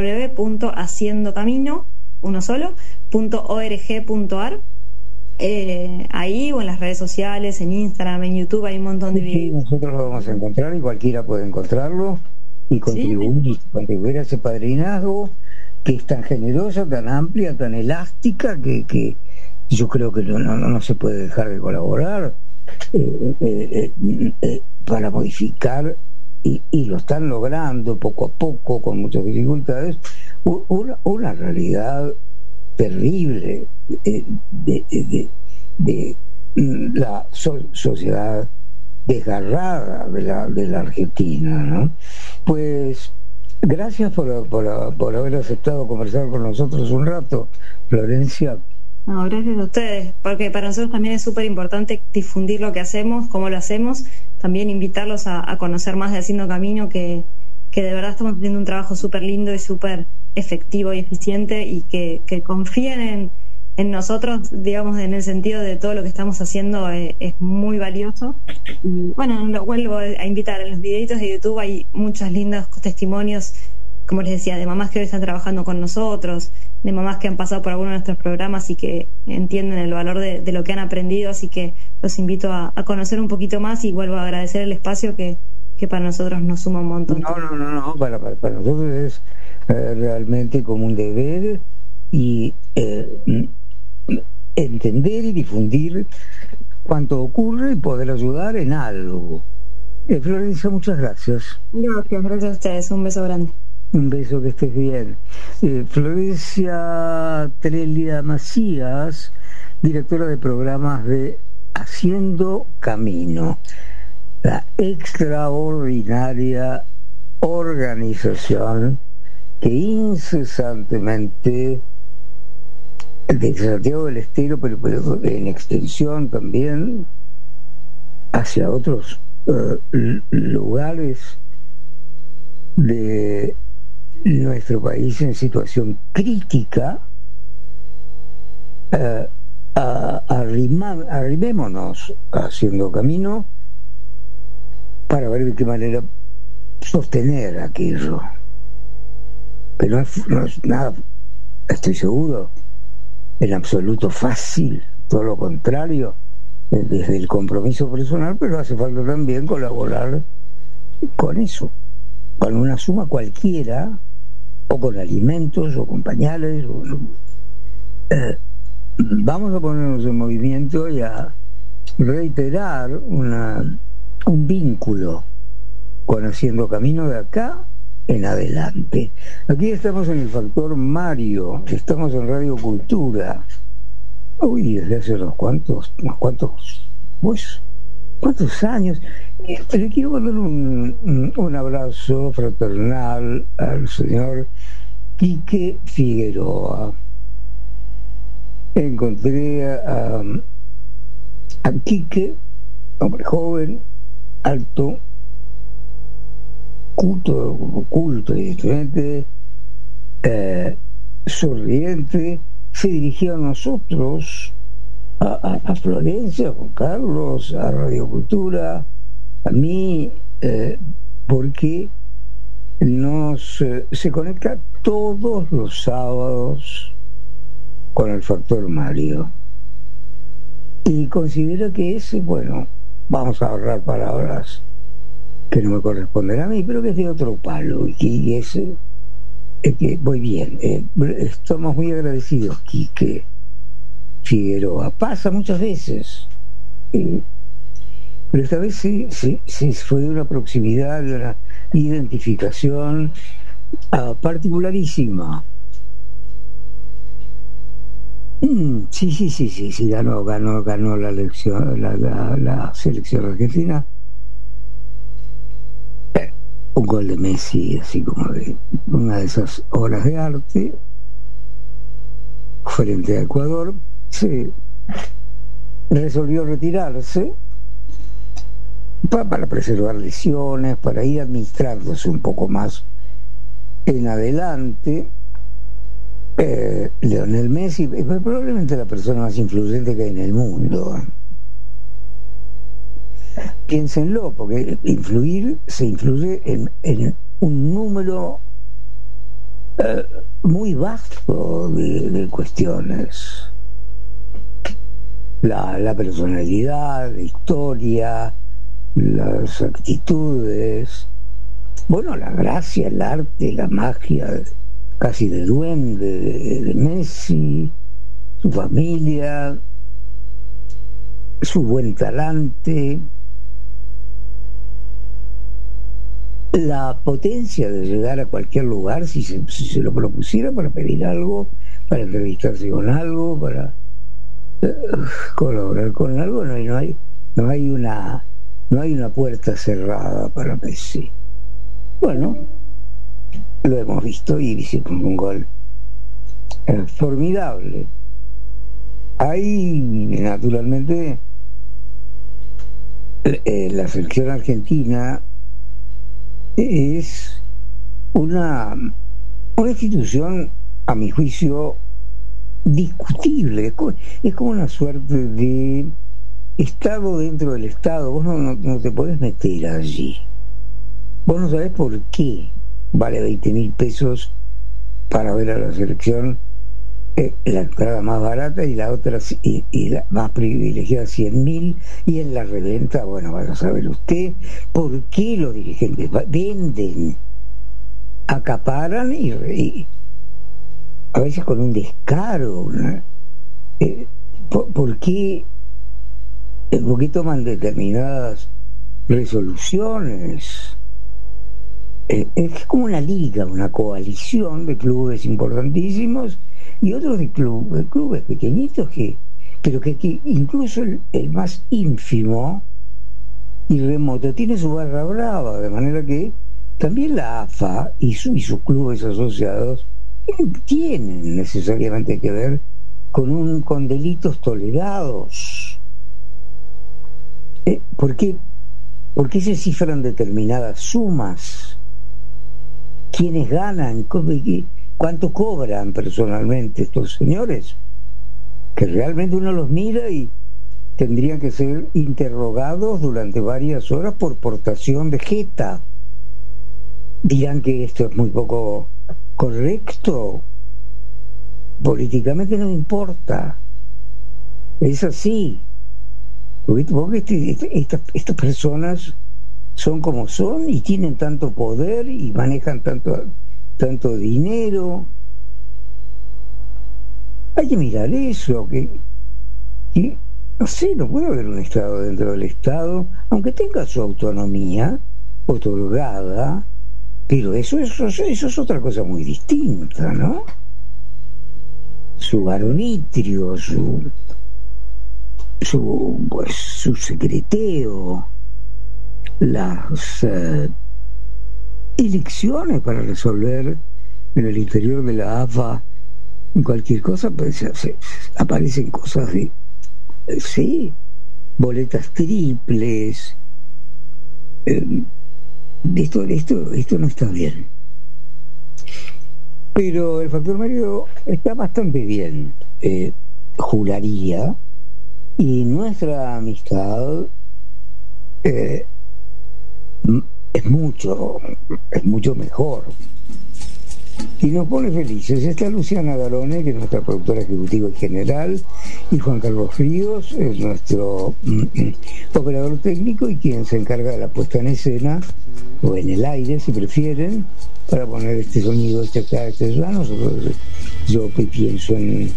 S9: www.haciendocamino.org.ar, ahí, o en las redes sociales, en Instagram, en YouTube, hay un montón de videos.
S2: Nosotros lo vamos a encontrar, y cualquiera puede encontrarlo y contribuir a ese padrinazgo, que es tan generosa, tan amplia, tan elástica, que yo creo que no se puede dejar de colaborar para modificar, y lo están logrando poco a poco, con muchas dificultades, una realidad terrible de la sociedad desgarrada de la Argentina, ¿no? Pues gracias por haber aceptado conversar con nosotros un rato, Florencia.
S9: No, gracias a ustedes, porque para nosotros también es súper importante difundir lo que hacemos, cómo lo hacemos, también invitarlos a conocer más de Haciendo Camino, que de verdad estamos haciendo un trabajo súper lindo y súper efectivo y eficiente, y que confíen en nosotros, digamos, en el sentido de todo lo que estamos haciendo es muy valioso. Y bueno, lo vuelvo a invitar. En los videitos de YouTube hay muchos lindos testimonios, como les decía, de mamás que hoy están trabajando con nosotros, de mamás que han pasado por alguno de nuestros programas y que entienden el valor de lo que han aprendido, así que los invito a conocer un poquito más, y vuelvo a agradecer el espacio, que que para nosotros nos suma un montón.
S2: No, para nosotros es realmente como un deber y entender y difundir cuanto ocurre y poder ayudar en algo. Florencia, muchas gracias.
S9: Gracias a ustedes, un beso grande.
S2: Un beso, que estés bien. Florencia Trelia Macías, directora de programas de Haciendo Camino, la extraordinaria organización que incesantemente desde Santiago del Estero, pero en extensión también hacia otros lugares de nuestro país en situación crítica, arrimémonos Haciendo Camino para ver de qué manera sostener aquello. Pero no es nada, estoy seguro, en absoluto fácil, todo lo contrario, desde el compromiso personal, pero hace falta también colaborar con eso, con una suma cualquiera, o con alimentos, o con pañales, vamos a ponernos en movimiento y a reiterar un vínculo con Haciendo Camino de acá en adelante. Aquí estamos en el Factor Mario, estamos en Radio Cultura. Desde hace unos cuantos años. Le quiero mandar un abrazo fraternal al señor Quique Figueroa. Encontré a Quique, hombre joven, alto, culto y estudiante, sonriente. Se dirigió a nosotros, a Florencia, a Juan Carlos, a Radio Cultura, a mí, porque se conecta todos los sábados con el Factor Mario y considera que vamos a ahorrar palabras que no me corresponden a mí, pero que es de otro palo, y es que voy bien. Estamos muy agradecidos, Quique Figueroa. Pasa muchas veces, pero esta vez sí fue de una proximidad, de una identificación particularísima. Sí, ganó la elección, la selección argentina. Un gol de Messi, así como de una de esas obras de arte, frente a Ecuador. Se resolvió retirarse para preservar lesiones, para ir administrándose un poco más en adelante. Lionel Messi es probablemente la persona más influyente que hay en el mundo. Piénsenlo, porque se influye en un número muy vasto de cuestiones. La personalidad, la historia, las actitudes, la gracia, el arte, la magia casi de duende de Messi, su familia, su buen talante, la potencia de llegar a cualquier lugar si se lo propusiera, para pedir algo, para entrevistarse con algo, para colaborar con algo. No hay una puerta cerrada para Messi. Lo hemos visto y hicimos un gol formidable. Hay, naturalmente, la selección argentina es una institución, a mi juicio, discutible. Es como una suerte de Estado dentro del Estado. Vos no te podés meter allí. Vos no sabés por qué vale 20.000 pesos para ver a la selección la entrada más barata y la otra y la más privilegiada 100.000, y en la reventa, bueno, van a saber usted por qué los dirigentes venden, acaparan y a veces con un descaro, ¿no? ¿Por qué toman determinadas resoluciones? Es como una liga, una coalición de clubes importantísimos y otros de clubes pequeñitos pero que incluso el más ínfimo y remoto tiene su barra brava, de manera que también la AFA y sus clubes asociados tienen necesariamente que ver con delitos tolerados. ¿Por qué se cifran determinadas sumas? ¿Quiénes ganan? ¿Cuánto cobran personalmente estos señores? Que realmente uno los mira y tendrían que ser interrogados durante varias horas por portación de jeta. Dirán que esto es muy poco correcto. Políticamente no importa. Es así. Porque estas personas son como son y tienen tanto poder y manejan tanto dinero. Hay que mirar eso, que no sé, no puede haber un Estado dentro del Estado, aunque tenga su autonomía otorgada, pero eso es otra cosa muy distinta, ¿no? Su arbitrio, su secreteo, las elecciones para resolver en el interior de la AFA cualquier cosa, pues aparecen cosas de boletas triples. Esto no está bien, pero el factor Mario está bastante bien, juraría, y nuestra amistad es mucho mejor y nos pone felices. Está Luciana Garone, que es nuestra productora ejecutiva y general, y Juan Carlos Ríos es nuestro operador técnico y quien se encarga de la puesta en escena, o en el aire si prefieren, para poner este sonido, este acá, este allá. Yo pienso en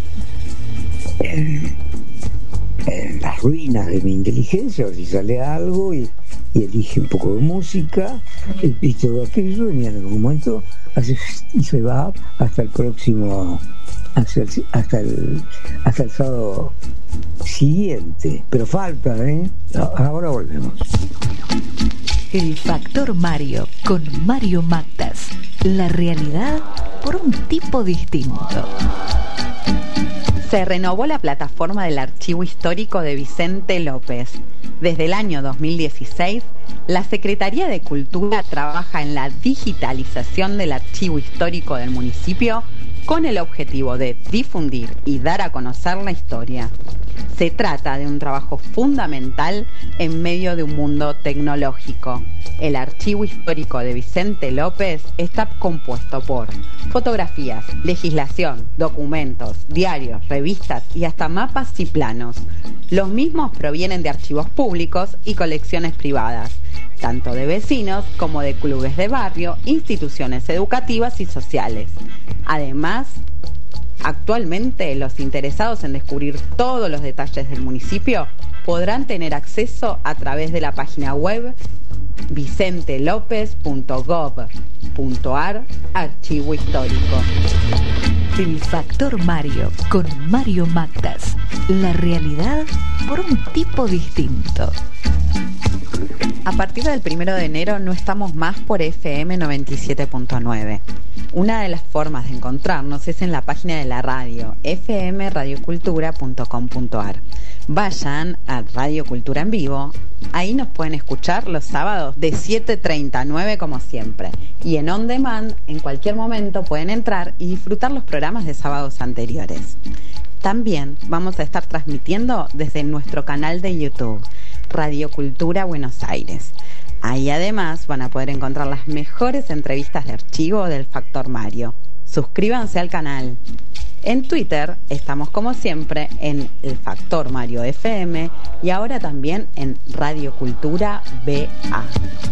S2: las ruinas de mi inteligencia, a ver si sale algo, y elige un poco de música y todo aquello, y en algún momento y se va hasta el próximo, hasta el sábado siguiente, pero falta, ahora volvemos.
S6: El Factor Mario, con Mario Mactas. La realidad por un tipo distinto.
S4: Se renovó la plataforma del Archivo Histórico de Vicente López. Desde el año 2016, la Secretaría de Cultura trabaja en la digitalización del archivo histórico del municipio con el objetivo de difundir y dar a conocer la historia. Se trata de un trabajo fundamental en medio de un mundo tecnológico. El Archivo Histórico de Vicente López está compuesto por fotografías, legislación, documentos, diarios, revistas y hasta mapas y planos. Los mismos provienen de archivos públicos y colecciones privadas, tanto de vecinos como de clubes de barrio, instituciones educativas y sociales. Además, actualmente los interesados en descubrir todos los detalles del municipio podrán tener acceso a través de la página web vicentelopez.gov.ar Archivo Histórico.
S6: El Factor Mario, con Mario Mactas. La realidad por un tipo distinto.
S4: A partir del 1 de enero no estamos más por FM 97.9. Una de las formas de encontrarnos es en la página de la radio, fmradiocultura.com.ar. Vayan a Radio Cultura en Vivo, ahí nos pueden escuchar los sábados de 7:30 a 9 como siempre. Y en On Demand, en cualquier momento pueden entrar y disfrutar los programas de sábados anteriores. También vamos a estar transmitiendo desde nuestro canal de YouTube, Radio Cultura Buenos Aires. Ahí además van a poder encontrar las mejores entrevistas de archivo del Factor Mario. Suscríbanse al canal. En Twitter estamos como siempre en El Factor Mario FM y ahora también en Radio Cultura BA.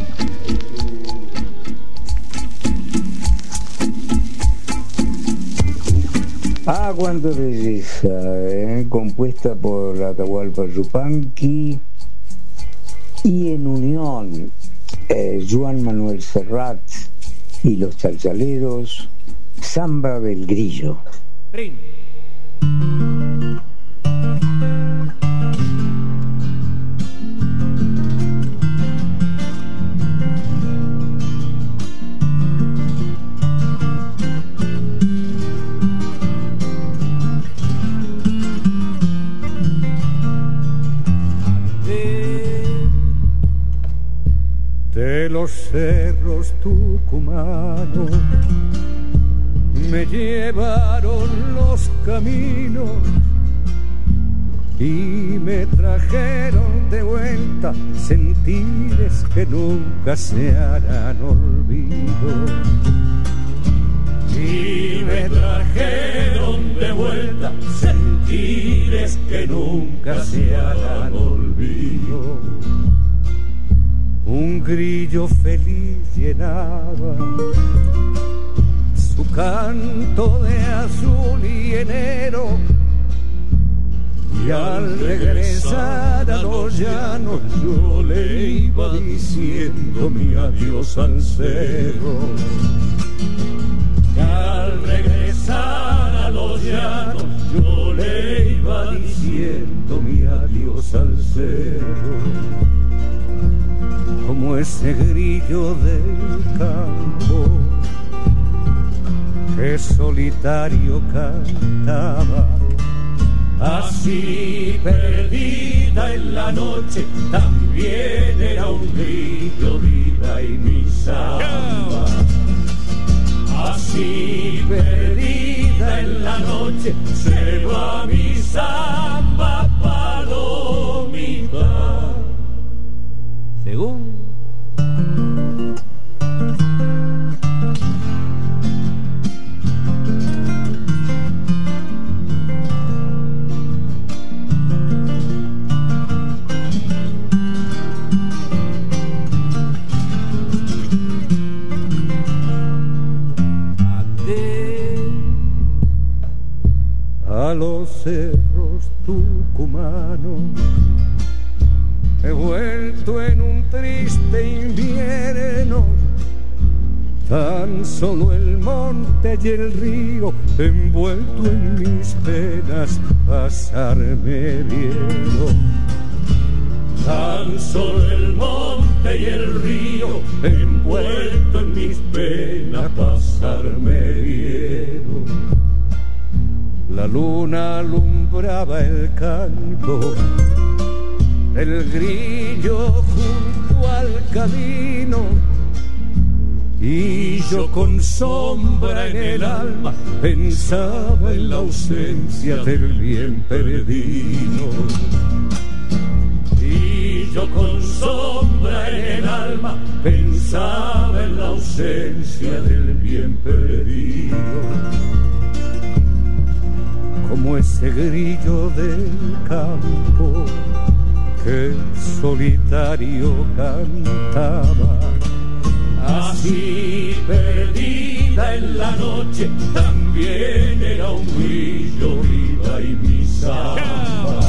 S2: Ah, cuánta belleza, compuesta por Atahualpa Yupanqui y en unión Joan Manuel Serrat y los Chalchaleros, Zamba del Grillo.
S10: De los cerros tucumanos me llevaron los caminos y me trajeron de vuelta sentires que nunca se harán olvido. Y me trajeron de vuelta sentires que nunca se harán olvido. Un grillo feliz llenaba su canto de azul y enero, y al regresar a los llanos yo le iba diciendo mi adiós al cerro. Y al regresar a los llanos yo le iba diciendo mi adiós al cerro. Como ese grillo del campo que solitario cantaba, así perdida en la noche también era un grillo vida y mi samba. Así perdida en la noche se va mi samba palomita. Según a los cerros tucumanos he vuelto en un triste invierno, tan solo el monte y el río envuelto en mis penas pasarme vieron. Tan solo el monte y el río envuelto en mis penas pasarme vieron. La luna alumbraba el canto del grillo junto al camino, y yo con sombra en el alma pensaba en la ausencia del bien perdido. Y yo con sombra en el alma pensaba en la ausencia del bien perdido. Como ese grillo del campo que solitario cantaba, así perdida en la noche también era un grillo viva y mi samba.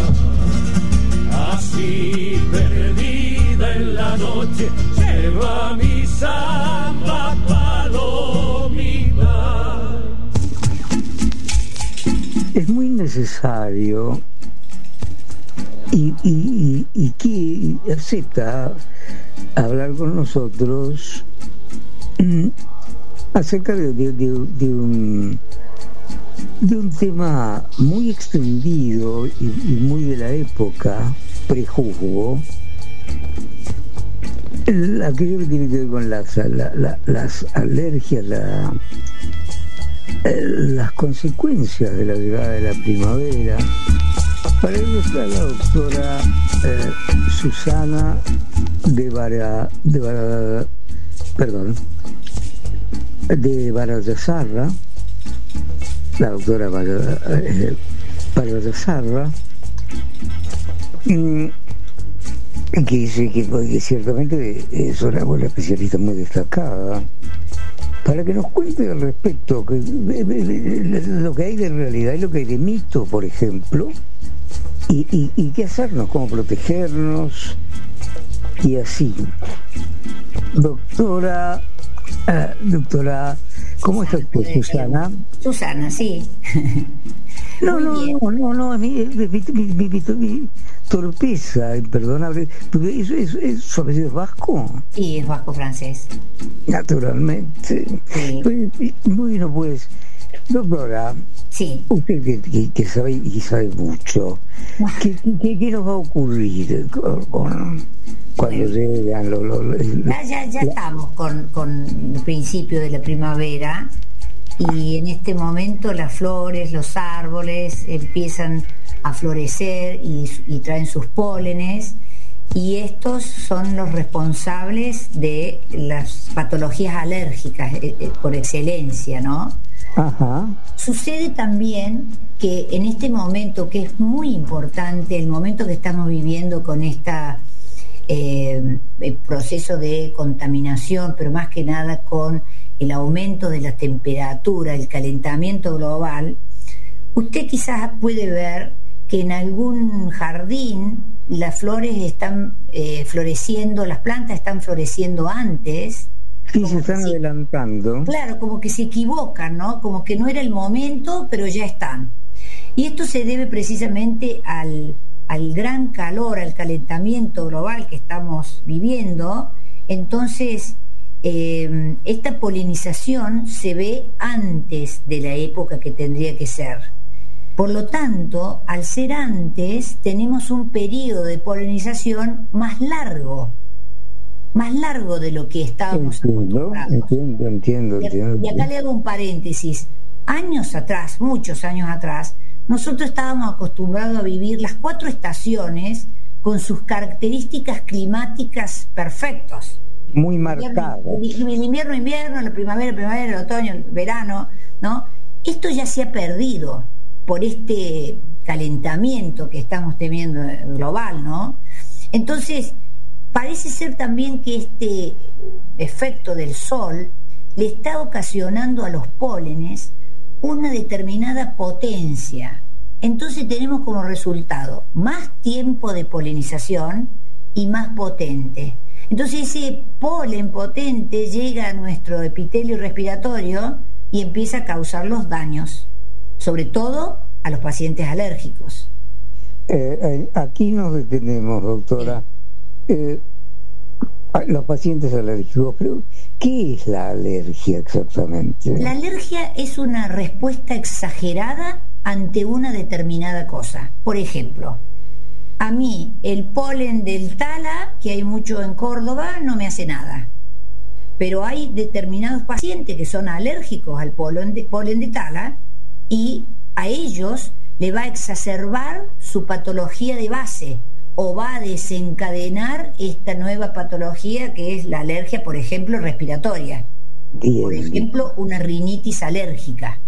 S10: Así perdida en la noche se va mi samba palomita.
S2: Es muy necesario y que acepta hablar con nosotros acerca de un tema muy extendido y muy de la época prejuzgo, aquello que tiene que ver con las alergias, las consecuencias de la llegada de la primavera. Para ello está la doctora Susana de Barayazarra, la doctora Baltasarra, que dice que ciertamente es una especialista muy destacada, para que nos cuente al respecto lo que hay de realidad y lo que hay de mito, por ejemplo, y qué hacernos, cómo protegernos y así. Doctora, ¿cómo está usted, Susana?
S11: Susana, sí.
S2: No, a mí mi torpeza, perdóname, ¿su apellido es vasco?
S11: Sí, es vasco-francés.
S2: Naturalmente.
S11: Sí.
S2: Bueno, pues, doctora,
S11: sí.
S2: Usted que sabe mucho, ¿qué nos va a ocurrir cuando llegan
S11: ya estamos con el principio de la primavera, y en este momento las flores, los árboles empiezan a florecer y traen sus pólenes, y estos son los responsables de las patologías alérgicas por excelencia, ¿no?
S2: Ajá.
S11: Sucede también que en este momento, que es muy importante, el momento que estamos viviendo con esta proceso de contaminación, pero más que nada con el aumento de la temperatura, el calentamiento global, usted quizás puede ver que en algún jardín las flores están floreciendo, las plantas están floreciendo antes.
S2: Sí, se están adelantando.
S11: Claro, como que se equivocan, ¿no? Como que no era el momento, pero ya están. Y esto se debe precisamente al gran calor, al calentamiento global que estamos viviendo. Entonces, esta polinización se ve antes de la época que tendría que ser. Por lo tanto, al ser antes, tenemos un periodo de polinización más largo de lo que estábamos acostumbrados.
S2: Entiendo.
S11: Y acá le hago un paréntesis. Años atrás, muchos años atrás, nosotros estábamos acostumbrados a vivir las 4 estaciones con sus características climáticas perfectos.
S2: Muy marcadas.
S11: El invierno, la primavera, el otoño, el verano, ¿no? Esto ya se ha perdido por este calentamiento que estamos teniendo global, ¿no? Entonces, parece ser también que este efecto del sol le está ocasionando a los pólenes una determinada potencia. Entonces tenemos como resultado más tiempo de polinización y más potente. Entonces ese polen potente llega a nuestro epitelio respiratorio y empieza a causar los daños, sobre todo a los pacientes alérgicos.
S2: Aquí nos detenemos, doctora. Sí. Los pacientes alérgicos, pero ¿qué es la alergia exactamente?
S11: La alergia es una respuesta exagerada ante una determinada cosa. Por ejemplo, a mí el polen del tala, que hay mucho en Córdoba, no me hace nada. Pero hay determinados pacientes que son alérgicos al polen de tala, y a ellos le va a exacerbar su patología de base, o va a desencadenar esta nueva patología que es la alergia, por ejemplo, respiratoria. Bien. Por ejemplo, una rinitis alérgica.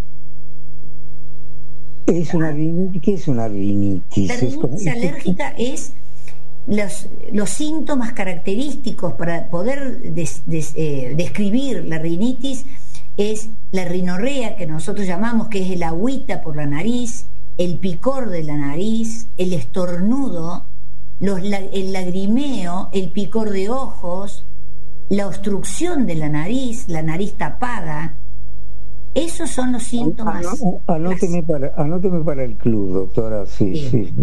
S2: ¿Qué es una rinitis?
S11: La rinitis alérgica es los síntomas característicos para poder describir la rinitis. Es la rinorrea, que nosotros llamamos, que es el agüita por la nariz, el picor de la nariz, el estornudo, el lagrimeo, el picor de ojos, la obstrucción de la nariz tapada. Esos son los síntomas.
S2: Anóteme para el club, doctora. Sí.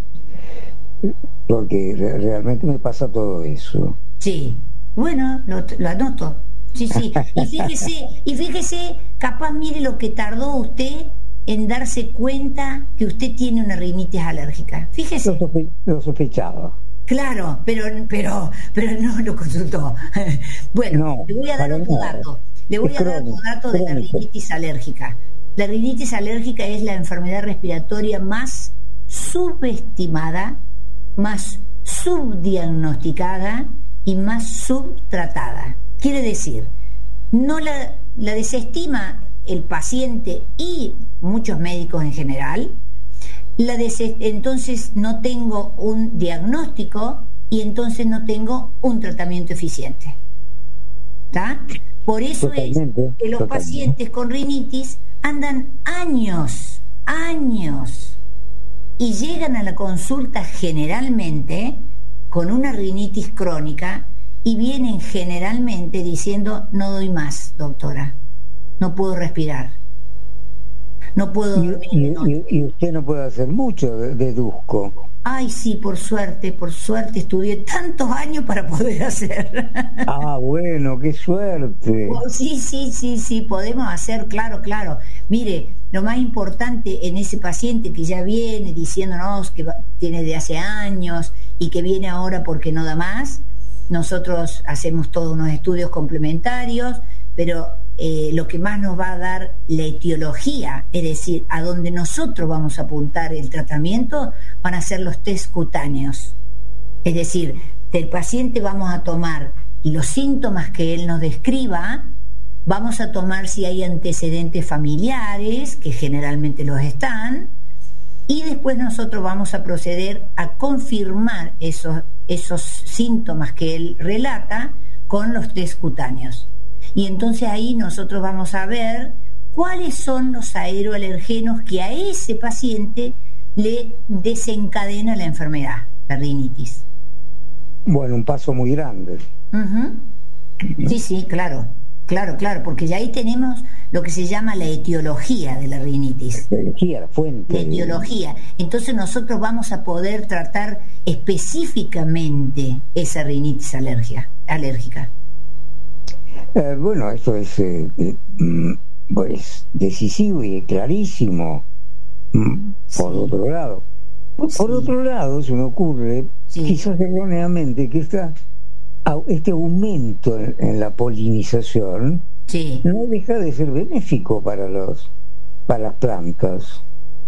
S2: Porque realmente me pasa todo eso.
S11: Sí, bueno, lo anoto. Sí. Y fíjese, capaz mire lo que tardó usted en darse cuenta que usted tiene una rinitis alérgica. Fíjese.
S2: Lo sospechaba.
S11: Claro, pero no lo consultó. Bueno, le voy a dar otro dato. Le voy a dar otro dato de la rinitis alérgica. La rinitis alérgica es la enfermedad respiratoria más subestimada, más subdiagnosticada y más subtratada. Quiere decir, no la desestima el paciente y muchos médicos en general, entonces no tengo un diagnóstico y entonces no tengo un tratamiento eficiente. ¿Está? Por eso
S2: Totalmente,
S11: es que los pacientes con rinitis andan años y llegan a la consulta generalmente con una rinitis crónica y vienen generalmente diciendo: no doy más, doctora, no puedo respirar, no puedo dormir.
S2: Y usted no puede hacer mucho, deduzco.
S11: Ay, sí, por suerte estudié tantos años para poder hacer.
S2: Ah, bueno, qué suerte.
S11: Oh, sí, podemos hacer, claro. Mire, lo más importante en ese paciente que ya viene diciéndonos que tiene de hace años y que viene ahora porque no da más, nosotros hacemos todos unos estudios complementarios, pero lo que más nos va a dar la etiología, es decir, a donde nosotros vamos a apuntar el tratamiento, van a ser los test cutáneos. Es decir, del paciente vamos a tomar los síntomas que él nos describa, vamos a tomar si hay antecedentes familiares, que generalmente los están, y después nosotros vamos a proceder a confirmar esos síntomas que él relata con los test cutáneos. Y entonces ahí nosotros vamos a ver cuáles son los aeroalergenos que a ese paciente le desencadena la enfermedad, la rinitis.
S2: Bueno, un paso muy grande.
S11: Sí, claro, porque ya ahí tenemos lo que se llama la etiología de la rinitis.
S2: La etiología, la fuente.
S11: La etiología. Entonces nosotros vamos a poder tratar específicamente esa rinitis alérgica.
S2: Bueno, esto es pues decisivo y clarísimo. Por otro lado, se me ocurre, quizás erróneamente, que este aumento en la polinización no deja de ser benéfico para las plantas.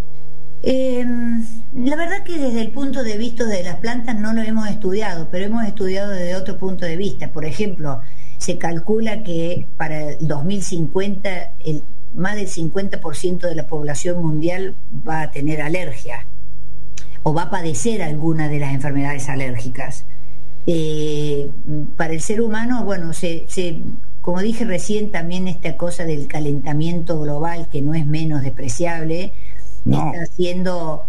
S11: La verdad que desde el punto de vista de las plantas no lo hemos estudiado, pero hemos estudiado desde otro punto de vista. Por ejemplo, se calcula que para el 2050 más del 50% de la población mundial va a tener alergia o va a padecer alguna de las enfermedades alérgicas. Para el ser humano, bueno, como dije recién, también esta cosa del calentamiento global, que no es menos despreciable, está haciendo,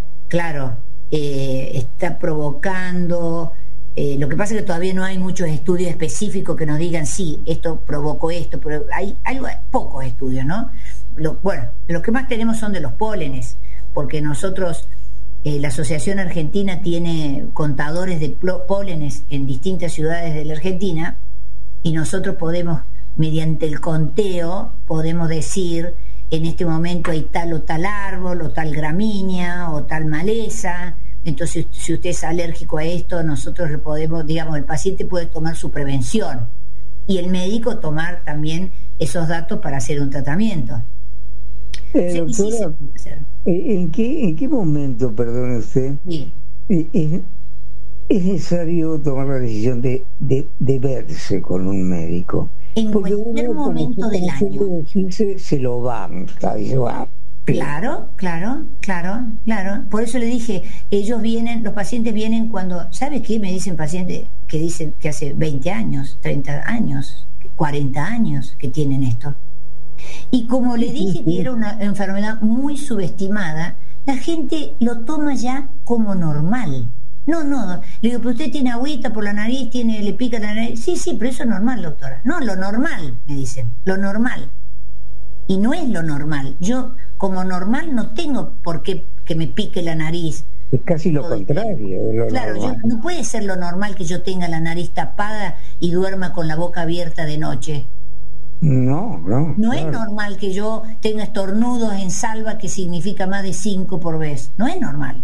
S11: está provocando. Lo que pasa es que todavía no hay muchos estudios específicos que nos digan sí, esto provocó esto, pero hay pocos estudios, ¿no? Lo que más tenemos son de los pólenes, porque nosotros, la Asociación Argentina tiene contadores de pólenes en distintas ciudades de la Argentina, y nosotros podemos, mediante el conteo, podemos decir en este momento hay tal o tal árbol, o tal gramínea, o tal maleza. Entonces, si usted es alérgico a esto, nosotros le podemos, el paciente puede tomar su prevención y el médico tomar también esos datos para hacer un tratamiento.
S2: Doctora, ¿en qué momento, perdone usted, es necesario tomar la decisión de verse con un médico?
S11: En cualquier momento del año.
S2: Se lo banca,
S11: Claro. Por eso le dije, los pacientes vienen cuando, ¿sabe qué? Me dicen pacientes que dicen que hace 20 años, 30 años, 40 años que tienen esto. Y como le dije que era una enfermedad muy subestimada, la gente lo toma ya como normal. No, le digo, pero usted tiene agüita por la nariz, le pica la nariz. Sí, pero eso es normal, doctora. No, lo normal, me dicen, lo normal. Y no es lo normal. Yo, como normal, no tengo por qué que me pique la nariz.
S2: Es casi lo contrario de lo normal.
S11: No puede ser lo normal que yo tenga la nariz tapada y duerma con la boca abierta de noche.
S2: No
S11: es normal que yo tenga estornudos en salva, que significa más de 5 por vez. No es normal.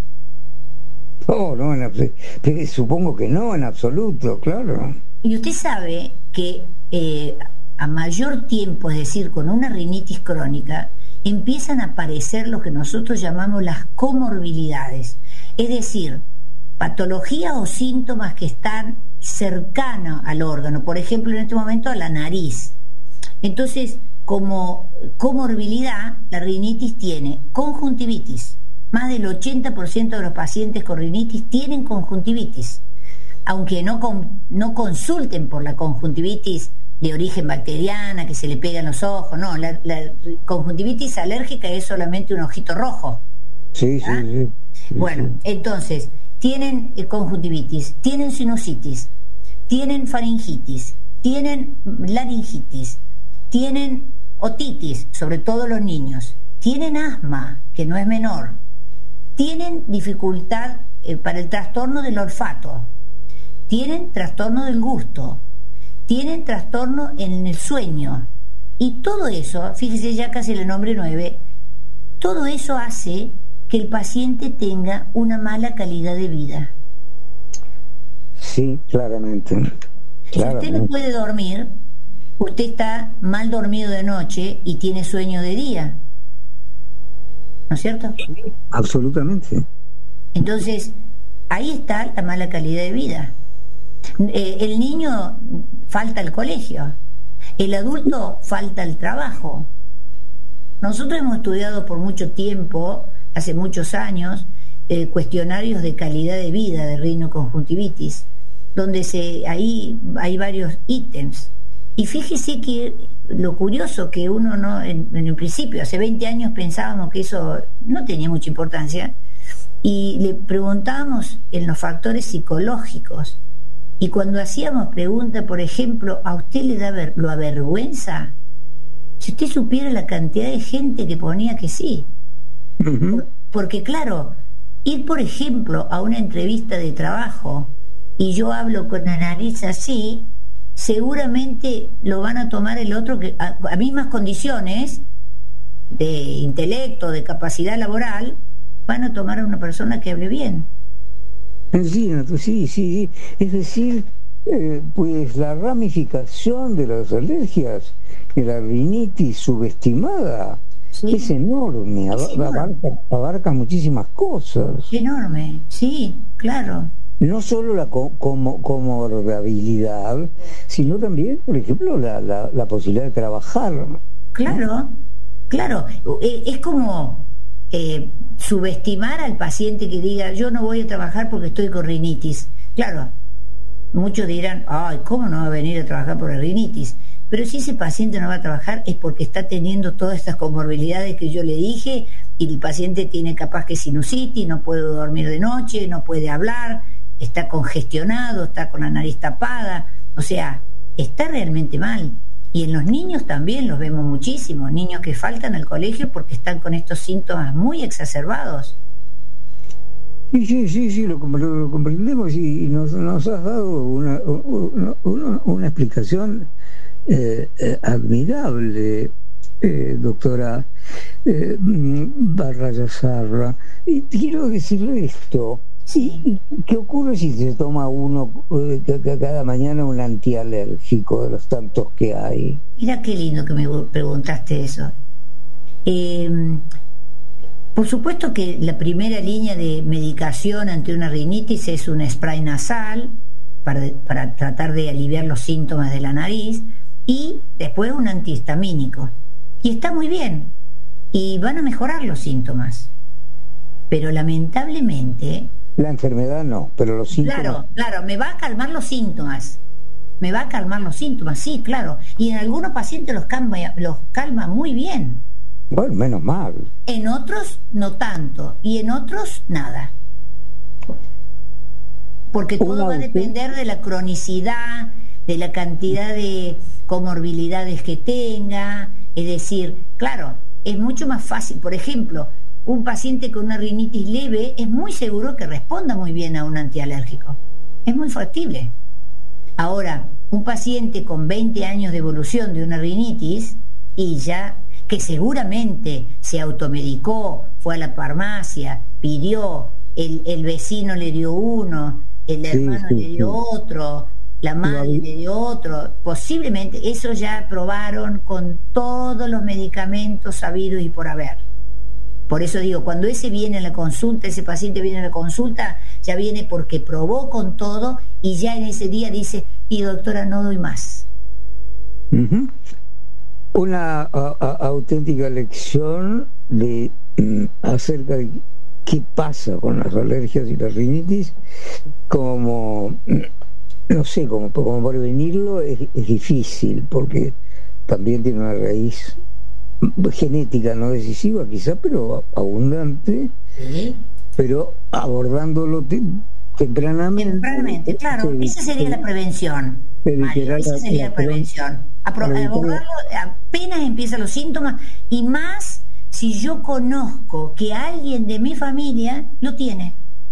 S2: Supongo que no, en absoluto, claro.
S11: Y usted sabe que a mayor tiempo, es decir, con una rinitis crónica, empiezan a aparecer lo que nosotros llamamos las comorbilidades, es decir, patologías o síntomas que están cercanos al órgano, por ejemplo, en este momento a la nariz. Entonces, como comorbilidad, la rinitis tiene conjuntivitis. Más del 80% de los pacientes con rinitis tienen conjuntivitis, aunque no consulten por la conjuntivitis de origen bacteriana, que se le pega en los ojos. No, la conjuntivitis alérgica es solamente un ojito rojo.
S2: Sí.
S11: Bueno, entonces, tienen conjuntivitis, tienen sinusitis, tienen faringitis, tienen laringitis, tienen otitis, sobre todo los niños, tienen asma, que no es menor, tienen dificultad para el trastorno del olfato, tienen trastorno del gusto, tienen trastorno en el sueño, y todo eso, fíjese, ya casi le nombré 9, todo eso hace que el paciente tenga una mala calidad de vida.
S2: Sí, claramente.
S11: Si usted no puede dormir, usted está mal dormido de noche y tiene sueño de día, ¿no es cierto?
S2: Absolutamente.
S11: Entonces, ahí está la mala calidad de vida. El niño falta al colegio, el adulto falta al trabajo. Nosotros hemos estudiado por mucho tiempo, hace muchos años, cuestionarios de calidad de vida de rinoconjuntivitis, donde ahí hay varios ítems. Y fíjese que lo curioso que uno no, en el principio, hace 20 años pensábamos que eso no tenía mucha importancia, y le preguntábamos en los factores psicológicos, y cuando hacíamos preguntas, por ejemplo, ¿a usted lo avergüenza? Si usted supiera la cantidad de gente que ponía que sí. Porque claro, ir por ejemplo a una entrevista de trabajo y yo hablo con la nariz así, seguramente lo van a tomar el otro que a mismas condiciones de intelecto, de capacidad laboral, van a tomar a una persona que hable bien.
S2: Sí. Es decir, pues la ramificación de las alergias, de la rinitis subestimada, es enorme, abarca muchísimas cosas.
S11: Enorme, sí, claro.
S2: No solo la comorbilidad, sino también, por ejemplo, la posibilidad de trabajar.
S11: Claro. Es como subestimar al paciente que diga, yo no voy a trabajar porque estoy con rinitis. Claro, muchos dirán, ay, ¿cómo no va a venir a trabajar por la rinitis? Pero si ese paciente no va a trabajar es porque está teniendo todas estas comorbilidades que yo le dije, y el paciente tiene capaz que sinusitis, no puede dormir de noche, no puede hablar, está congestionado, está con la nariz tapada, o sea, está realmente mal. Y en los niños también los vemos muchísimo, niños que faltan al colegio porque están con estos síntomas muy exacerbados.
S2: Sí, lo comprendemos, y nos has dado una explicación admirable, doctora Barrayazarra. Y quiero decirle esto.
S11: Sí.
S2: ¿Qué ocurre si se toma uno cada mañana un antialérgico de los tantos que hay?
S11: Mira qué lindo que me preguntaste eso. Por supuesto que la primera línea de medicación ante una rinitis es un spray nasal para tratar de aliviar los síntomas de la nariz, y después un antihistamínico. Y está muy bien, y van a mejorar los síntomas. Pero lamentablemente...
S2: La enfermedad no, pero los síntomas...
S11: Claro, me va a calmar los síntomas. Sí, claro. Y en algunos pacientes los calma muy bien.
S2: Bueno, menos mal.
S11: En otros no tanto, y en otros nada. Porque todo va a depender de la cronicidad, de la cantidad de comorbilidades que tenga. Es decir, claro, es mucho más fácil. Por ejemplo, un paciente con una rinitis leve es muy seguro que responda muy bien a un antialérgico. Es muy factible. Ahora, un paciente con 20 años de evolución de una rinitis, y ya que seguramente se automedicó, fue a la farmacia, pidió, el vecino le dio uno, el hermano le dio otro, la madre le dio otro, posiblemente eso ya probaron con todos los medicamentos sabidos y por haber. Por eso digo, cuando ese paciente viene a la consulta, ya viene porque probó con todo, y ya en ese día dice, y doctora, no doy más.
S2: una auténtica lección de acerca de qué pasa con las alergias y la rinitis, como no sé, como prevenirlo es difícil, porque también tiene una raíz genética no decisiva quizá, pero abundante, pero abordándolo tempranamente,
S11: claro, esa sería la prevención, Mario, esa sería la prevención, abordarlo apenas empiezan los síntomas, y más si yo conozco que alguien de mi familia lo tiene.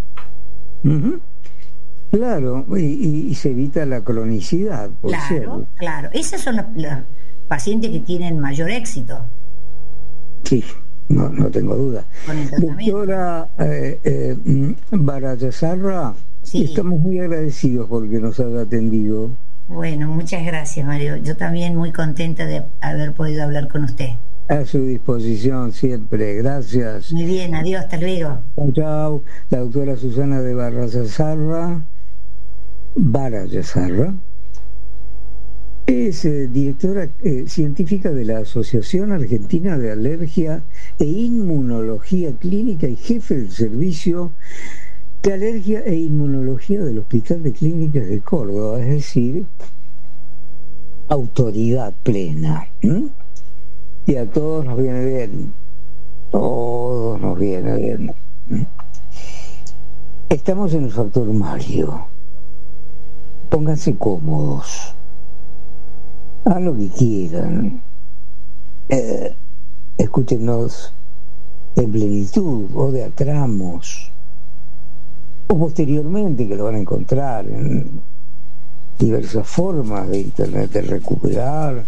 S2: Claro, y se evita la cronicidad.
S11: Claro, esas son los pacientes que tienen mayor éxito.
S2: Sí, no tengo duda. Doctora Barayazarra, estamos muy agradecidos porque nos haya atendido.
S11: Bueno, muchas gracias, Mario. Yo también muy contenta de haber podido hablar con usted.
S2: A su disposición siempre, gracias.
S11: Muy bien, adiós, hasta luego.
S2: Chao. La doctora Susana de Barayazarra es directora científica de la Asociación Argentina de Alergia e Inmunología Clínica y jefe del servicio de Alergia e Inmunología del Hospital de Clínicas de Córdoba, es decir, autoridad plena. Y a todos nos viene bien, Estamos en el Factor Mario. Pónganse cómodos, hagan lo que quieran, escúchenos en plenitud o de a tramos, o posteriormente, que lo van a encontrar en diversas formas de internet de recuperar.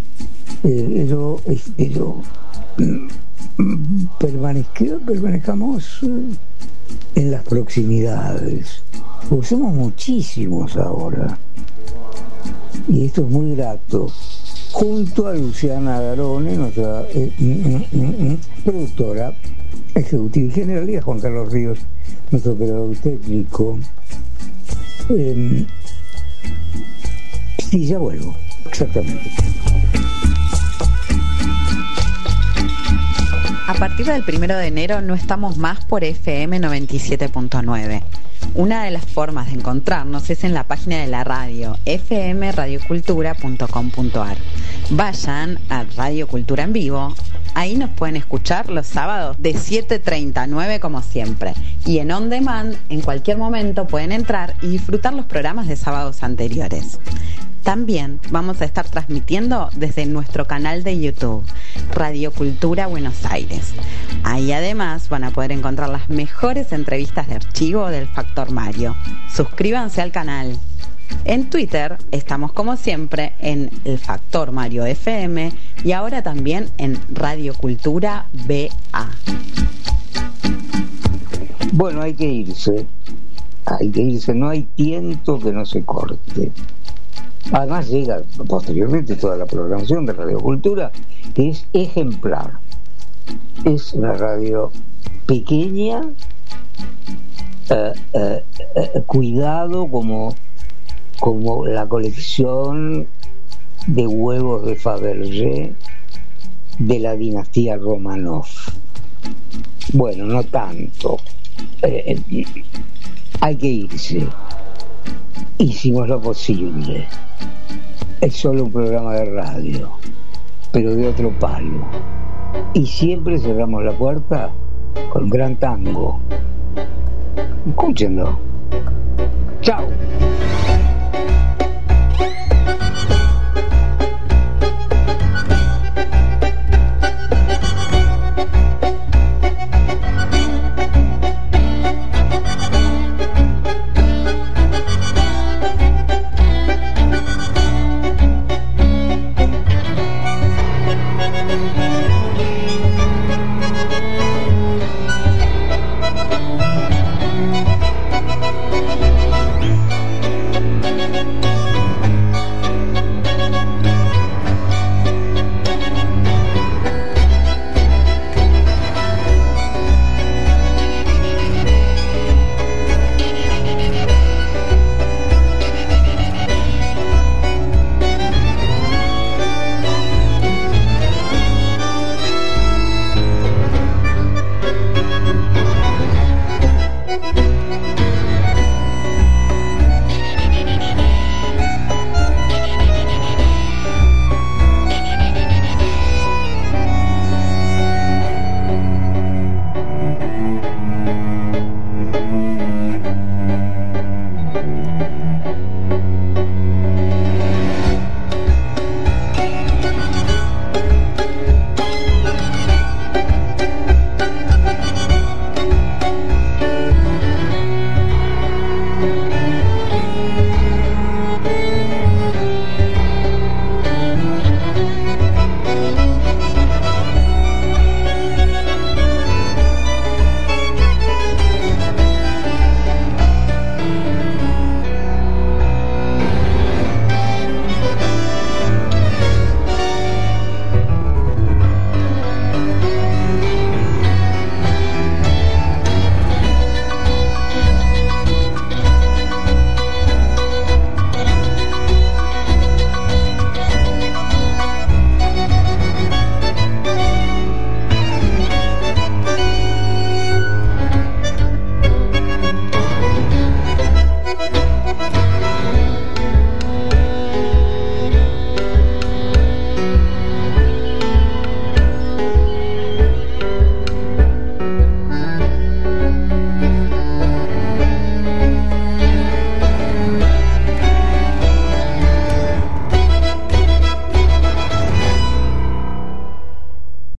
S2: Permanezcamos en las proximidades, porque somos muchísimos ahora, y esto es muy grato, junto a Luciana Garone, nuestra productora ejecutiva y general, y a Juan Carlos Ríos, nuestro operador técnico. Sí, ya vuelvo, exactamente.
S4: A partir del 1 de enero no estamos más por FM 97.9. Una de las formas de encontrarnos es en la página de la radio, fmradiocultura.com.ar. Vayan a Radio Cultura en Vivo. Ahí nos pueden escuchar los sábados de 7:30 a 9 como siempre. Y en On Demand, en cualquier momento pueden entrar y disfrutar los programas de sábados anteriores. También vamos a estar transmitiendo desde nuestro canal de YouTube, Radio Cultura Buenos Aires. Ahí además van a poder encontrar las mejores entrevistas de archivo del Factor Mario. Suscríbanse al canal. En Twitter estamos como siempre en El Factor Mario FM y ahora también en Radio Cultura BA.
S2: Bueno, hay que irse, no hay tiento que no se corte. Además llega posteriormente toda la programación de Radio Cultura, que es ejemplar. Es una radio pequeña, cuidado como la colección de huevos de Fabergé de la dinastía Romanov. Bueno, no tanto. Hay que irse. Hicimos lo posible. Es solo un programa de radio, pero de otro palo. Y siempre cerramos la puerta con un gran tango. Escúchenlo. Chao.